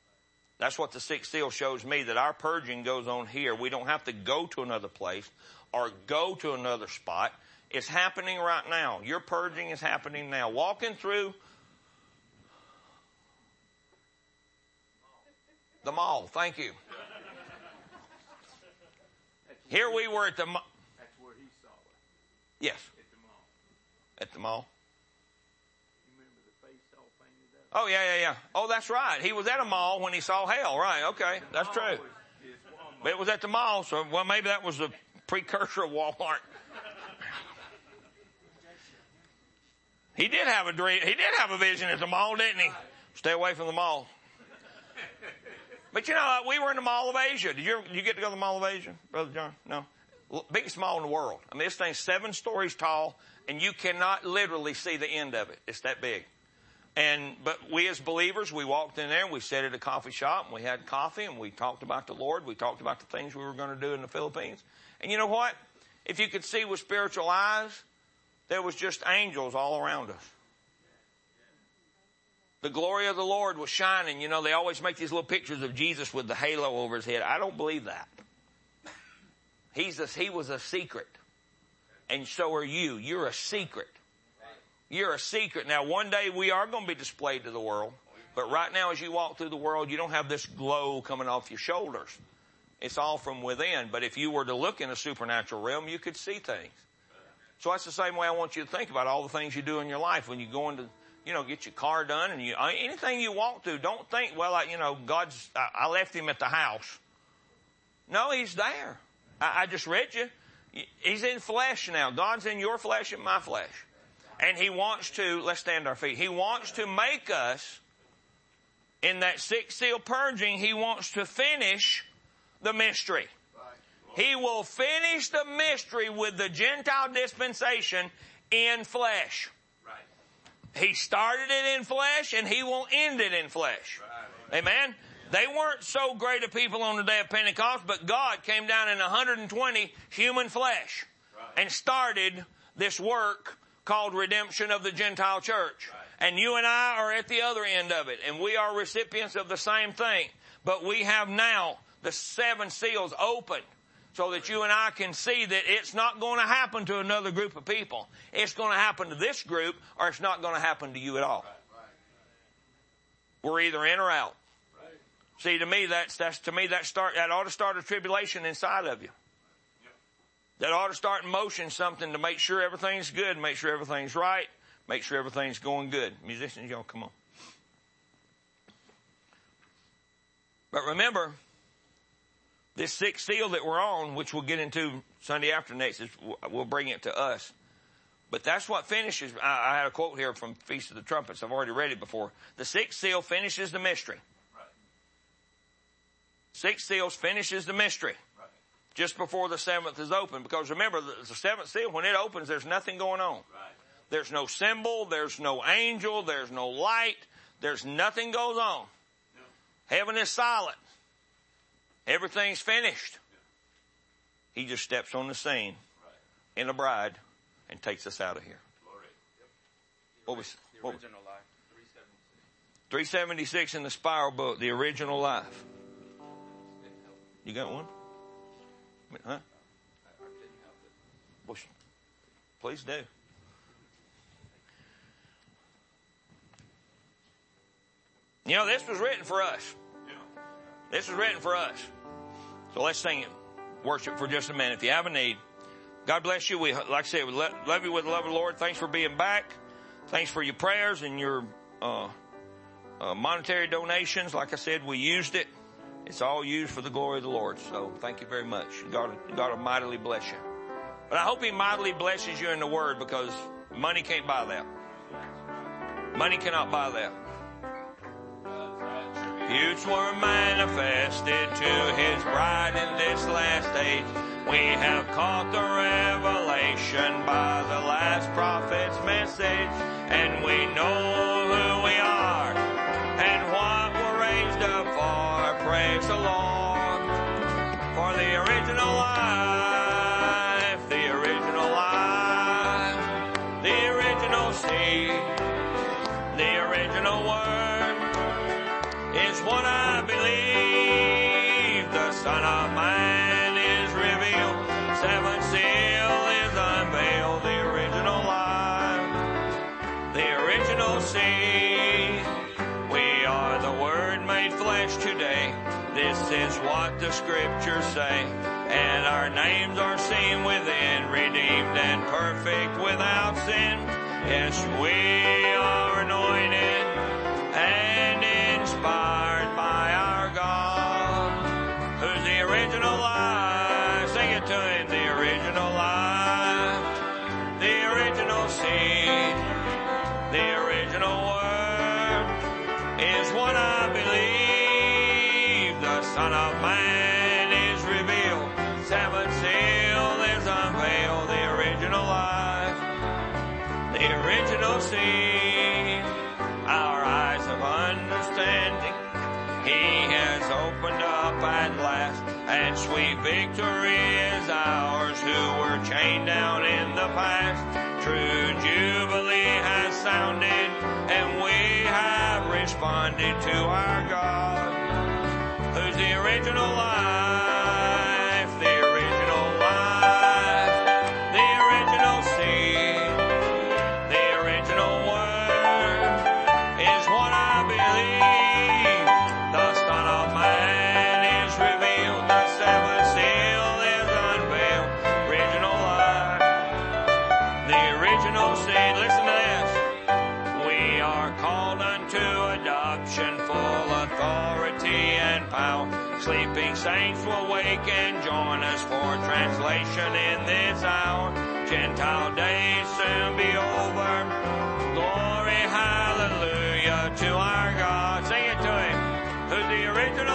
[SPEAKER 6] That's what the sixth seal shows me, that our purging goes on here. We don't have to go to another place. or go to another spot. It's happening right now. Your purging is happening now. Walking through the mall. Thank you. Here we were at the mall.
[SPEAKER 5] That's where he saw it.
[SPEAKER 6] Yes.
[SPEAKER 5] At the mall.
[SPEAKER 6] At the mall.
[SPEAKER 5] You remember the face all painted up?
[SPEAKER 6] Oh, yeah, yeah, yeah. Oh, that's right. He was at a mall when he saw hell. Right. Okay. That's true.
[SPEAKER 5] Was, is Walmart.
[SPEAKER 6] But it was at the mall, so, well, maybe that was the precursor of Walmart. He did have a dream. He did have a vision at the mall, didn't he? Stay away from the mall. But you know, we were in the Mall of Asia. Did you ever, did you get to go to the Mall of Asia, Brother John? No. Biggest mall in the world. I mean, this thing's seven stories tall, and you cannot literally see the end of it. It's that big. And, but we as believers, we walked in there and we sat at a coffee shop and we had coffee and we talked about the Lord. We talked about the things we were going to do in the Philippines. And you know what? If you could see with spiritual eyes, there was just angels all around us. The glory of the Lord was shining. You know, they always make these little pictures of Jesus with the halo over his head. I don't believe that. He's a, he was a secret. And so are you. You're a secret. You're a secret. Now, one day we are going to be displayed to the world. But right now, as you walk through the world, you don't have this glow coming off your shoulders. It's all from within. But if you were to look in a supernatural realm, you could see things. So that's the same way I want you to think about all the things you do in your life when you go into, you know, get your car done and you, anything you walk through, don't think, well, I, you know, God's, I, I left him at the house. No, he's there. I, I just read you. He's in flesh now. God's in your flesh and my flesh. And he wants to, let's stand our feet. He wants to make us, in that sixth seal purging, he wants to finish the mystery. He will finish the mystery with the Gentile dispensation in flesh. Right. He started it in flesh and he will end it in flesh. Right. Amen? They weren't so great a people on the day of Pentecost, but God came down in one hundred twenty human flesh right. and started this work called redemption of the Gentile church. Right. And you and I are at the other end of it, and we are recipients of the same thing. But we have now the seven seals open, so that you and I can see that it's not going to happen to another group of people. It's going to happen to this group, or it's not going to happen to you at all. We're either in or out. See, to me, that's, that's, to me, that start, that ought to start a tribulation inside of you. That ought to start in motion something to make sure everything's good, make sure everything's right, make sure everything's going good. Musicians, y'all come on. But remember, this sixth seal that we're on, which we'll get into Sunday after next, is we'll bring it to us. But that's what finishes. I, I had a quote here from Feast of the Trumpets. I've already read it before. The sixth seal finishes the mystery. Right. Sixth seals finishes the mystery. Right. Just before the seventh is open. Because remember, the, the seventh seal, when it opens, there's nothing going on. Right. There's no symbol. There's no angel. There's no light. There's nothing goes on. No. Heaven is silent. Everything's finished. He just steps on the scene in a bride and takes us out of here. What was
[SPEAKER 2] the original what? Life?
[SPEAKER 6] three seventy-six in the Spiral book, the original life. You got one? Huh? Well, please do. You know, this was written for us. This was written for us. So let's sing it. Worship for just a minute. If you have a need, God bless you. We, like I said, we love you with the love of the Lord. Thanks for being back. Thanks for your prayers and your uh, uh, monetary donations. Like I said, we used it. It's all used for the glory of the Lord. So thank you very much. God, God will mightily bless you. But I hope he mightily blesses you in the Word, because money can't buy that. Money cannot buy that. Youths were manifested to his bride in this last age. We have caught the revelation by the last prophet's message, and we know who we are and what we're raised up for. Praise the Lord for the original life, the original life, the original seed, the original word. Is what I believe. The Son of Man is revealed. Seven seals. seed. We are the Word made flesh today. This is what the Scriptures say. And our names are seen within, redeemed and perfect without sin. Yes, we are anointed and inspired by our God, who's the original life. Sing it to him, the original life, the original seed, the original word is what I believe. The Son of Man is revealed. Seventh seal is unveiled. The original life, the original seed. Our eyes of understanding He has opened up at last, and sweet victory is ours who were chained down in the past. True jubilee has sounded, and we have responded to our God, who's the original life, the original life, the original seed, the original word is what I believe. The Son of Man is revealed. The seventh seal is unveiled. Original life, the original seed. Listen to this. We are called unto adoption, full authority and power. Sleeping saints will wake and join us for translation in this hour. Gentile days soon be over. Glory, hallelujah to our God. Sing it to him. Who's the original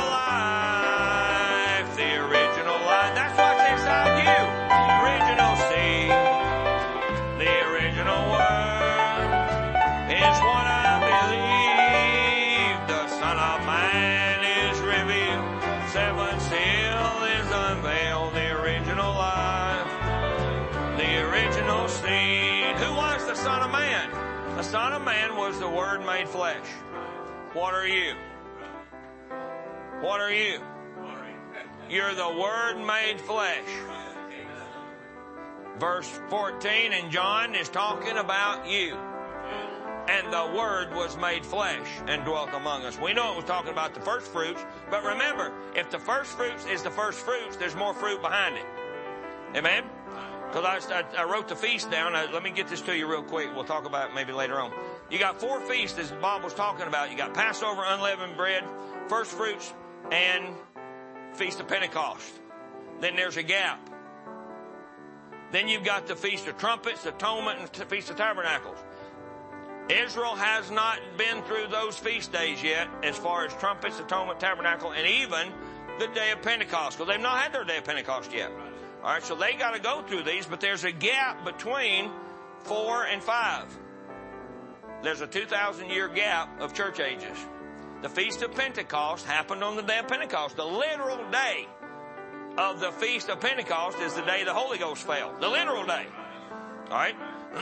[SPEAKER 6] life, the original life. That's what's inside you. Original seed, the original word is what I believe. The Son of Man is revealed. Seventh seal is unveiled. The original life, the original seed. Who was the Son of Man? The Son of Man was the Word made flesh. What are you? What are you? You're the Word made flesh. Verse fourteen in John is talking about you. And the Word was made flesh and dwelt among us. We know it was talking about the first fruits, but remember, if the first fruits is the first fruits, there's more fruit behind it. Amen? Because I, I, I wrote the feast down. Uh, let me get this to you real quick. We'll talk about it maybe later on. You got four feasts, as Bob was talking about. You got Passover, unleavened bread, first fruits, and Feast of Pentecost. Then there's a gap. Then you've got the Feast of Trumpets, Atonement, and the Feast of Tabernacles. Israel has not been through those feast days yet, as far as Trumpets, Atonement, Tabernacle, and even the Day of Pentecost, because they've not had their Day of Pentecost yet. All right, so they got to go through these, but there's a gap between four and five. There's a two thousand year gap of church ages. The Feast of Pentecost happened on the Day of Pentecost. The literal day of the Feast of Pentecost is the day the Holy Ghost fell. The literal day. All right?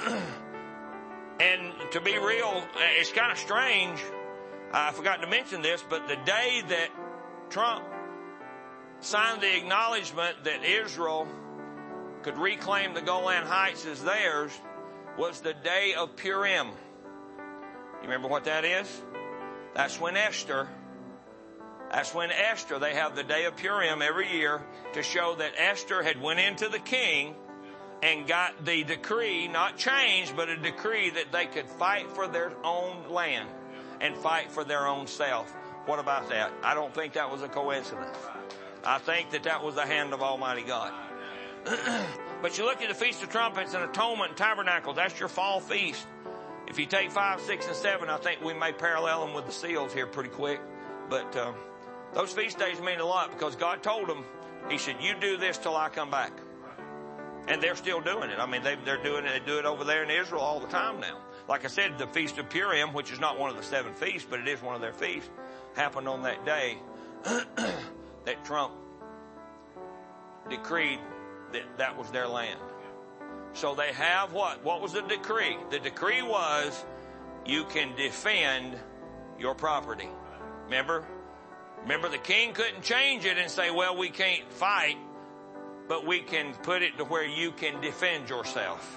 [SPEAKER 6] And to be real, it's kind of strange. I forgot to mention this, but the day that Trump signed the acknowledgement that Israel could reclaim the Golan Heights as theirs was the day of Purim. You remember what that is? That's when Esther, that's when Esther, they have the day of Purim every year to show that Esther had went into the king and got the decree, not changed, but a decree that they could fight for their own land and fight for their own self. What about that? I don't think that was a coincidence. I think that that was the hand of Almighty God. But you look at the Feast of Trumpets and Atonement and Tabernacle, that's your fall feast. If you take five, six, and seven, I think we may parallel them with the seals here pretty quick. But uh, those feast days mean a lot because God told them, He said, you do this till I come back. And they're still doing it. I mean, they, they're doing it. They do it over there in Israel all the time now. Like I said, the Feast of Purim, which is not one of the seven feasts, but it is one of their feasts, happened on that day that Trump decreed that that was their land. So they have what? What was the decree? The decree was you can defend your property. Remember? Remember, the king couldn't change it and say, well, we can't fight, but we can put it to where you can defend yourself.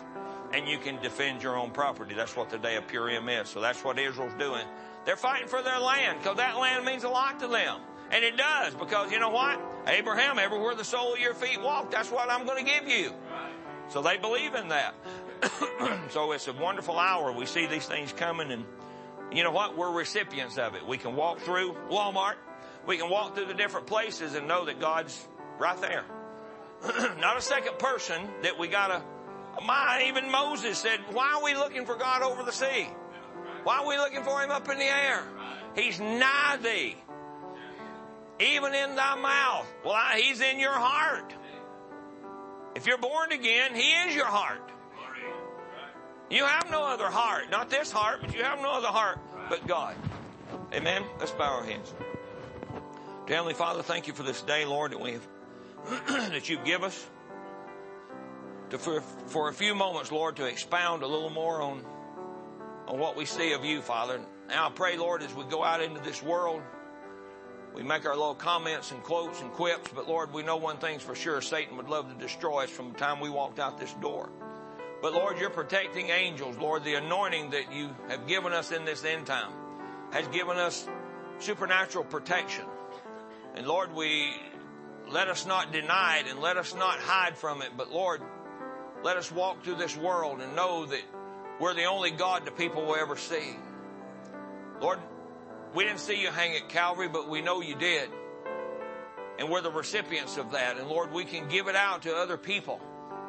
[SPEAKER 6] and you can defend your own property. That's what the Day of Purim is. So that's what Israel's doing. They're fighting for their land because that land means a lot to them. And it does, because you know what? Abraham, everywhere the sole of your feet walk, that's what I'm going to give you. So they believe in that. So it's a wonderful hour. We see these things coming, and you know what? We're recipients of it. We can walk through Walmart. We can walk through the different places and know that God's right there. Not a second person that we got to... My, even Moses said, why are we looking for God over the sea? Why are we looking for Him up in the air? He's nigh thee, even in thy mouth. Well, I, He's in your heart. If you're born again, He is your heart. You have no other heart. Not this heart, but you have no other heart but God. Amen? Let's bow our heads. Dear Heavenly Father, thank you for this day, Lord, that we have, that you give us to, for, for a few moments, Lord, to expound a little more on, on what we see of you, Father. Now I pray, Lord, as we go out into this world, we make our little comments and quotes and quips, but Lord, we know one thing's for sure. Satan would love to destroy us from the time we walked out this door. But Lord, your protecting angels, Lord, the anointing that you have given us in this end time has given us supernatural protection. And Lord, we let us not deny it and let us not hide from it. But Lord, let us walk through this world and know that we're the only God the people will ever see. Lord, we didn't see you hang at Calvary, but we know you did. And we're the recipients of that. And Lord, we can give it out to other people.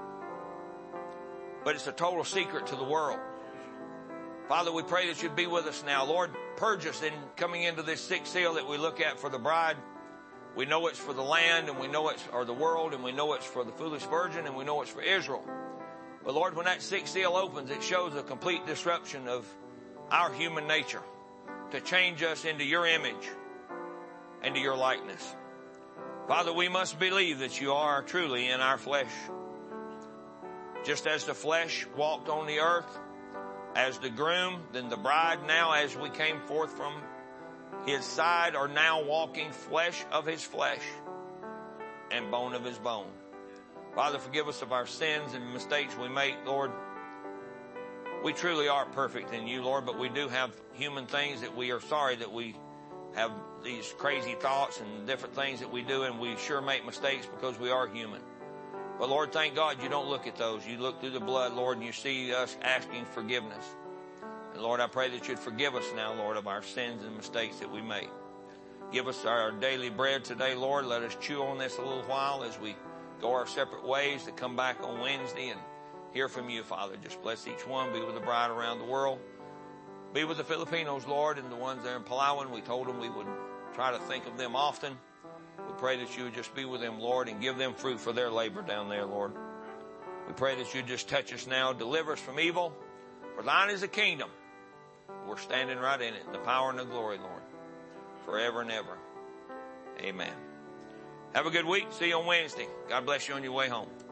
[SPEAKER 6] But it's a total secret to the world. Father, we pray that you'd be with us now. Lord, purge us in coming into this sixth seal that we look at for the bride. We know it's for the land, and we know it's or the world, and we know it's for the foolish virgin, and we know it's for Israel. But Lord, when that sixth seal opens, it shows a complete disruption of our human nature to change us into your image and to your likeness. Father, we must believe that you are truly in our flesh. Just as the flesh walked on the earth, as the groom, then the bride now, as we came forth from his side, are now walking flesh of his flesh and bone of his bone. Father, forgive us of our sins and mistakes we make, Lord. We truly are perfect in you, Lord, but we do have human things that we are sorry that we have these crazy thoughts and different things that we do, and we sure make mistakes because we are human. But Lord, thank God you don't look at those. You look through the blood, Lord, and you see us asking forgiveness. And Lord, I pray that you'd forgive us now, Lord, of our sins and mistakes that we make. Give us our daily bread today, Lord. Let us chew on this a little while as we go our separate ways to come back on Wednesday and hear from you, Father. Just bless each one. Be with the bride around the world. Be with the Filipinos, Lord, and the ones there in Palawan. We told them we would try to think of them often. We pray that you would just be with them, Lord, and give them fruit for their labor down there, Lord. We pray that you just touch us now, deliver us from evil. For thine is the kingdom. We're standing right in it, the power and the glory, Lord, forever and ever. Amen. Have a good week. See you on Wednesday. God bless you on your way home.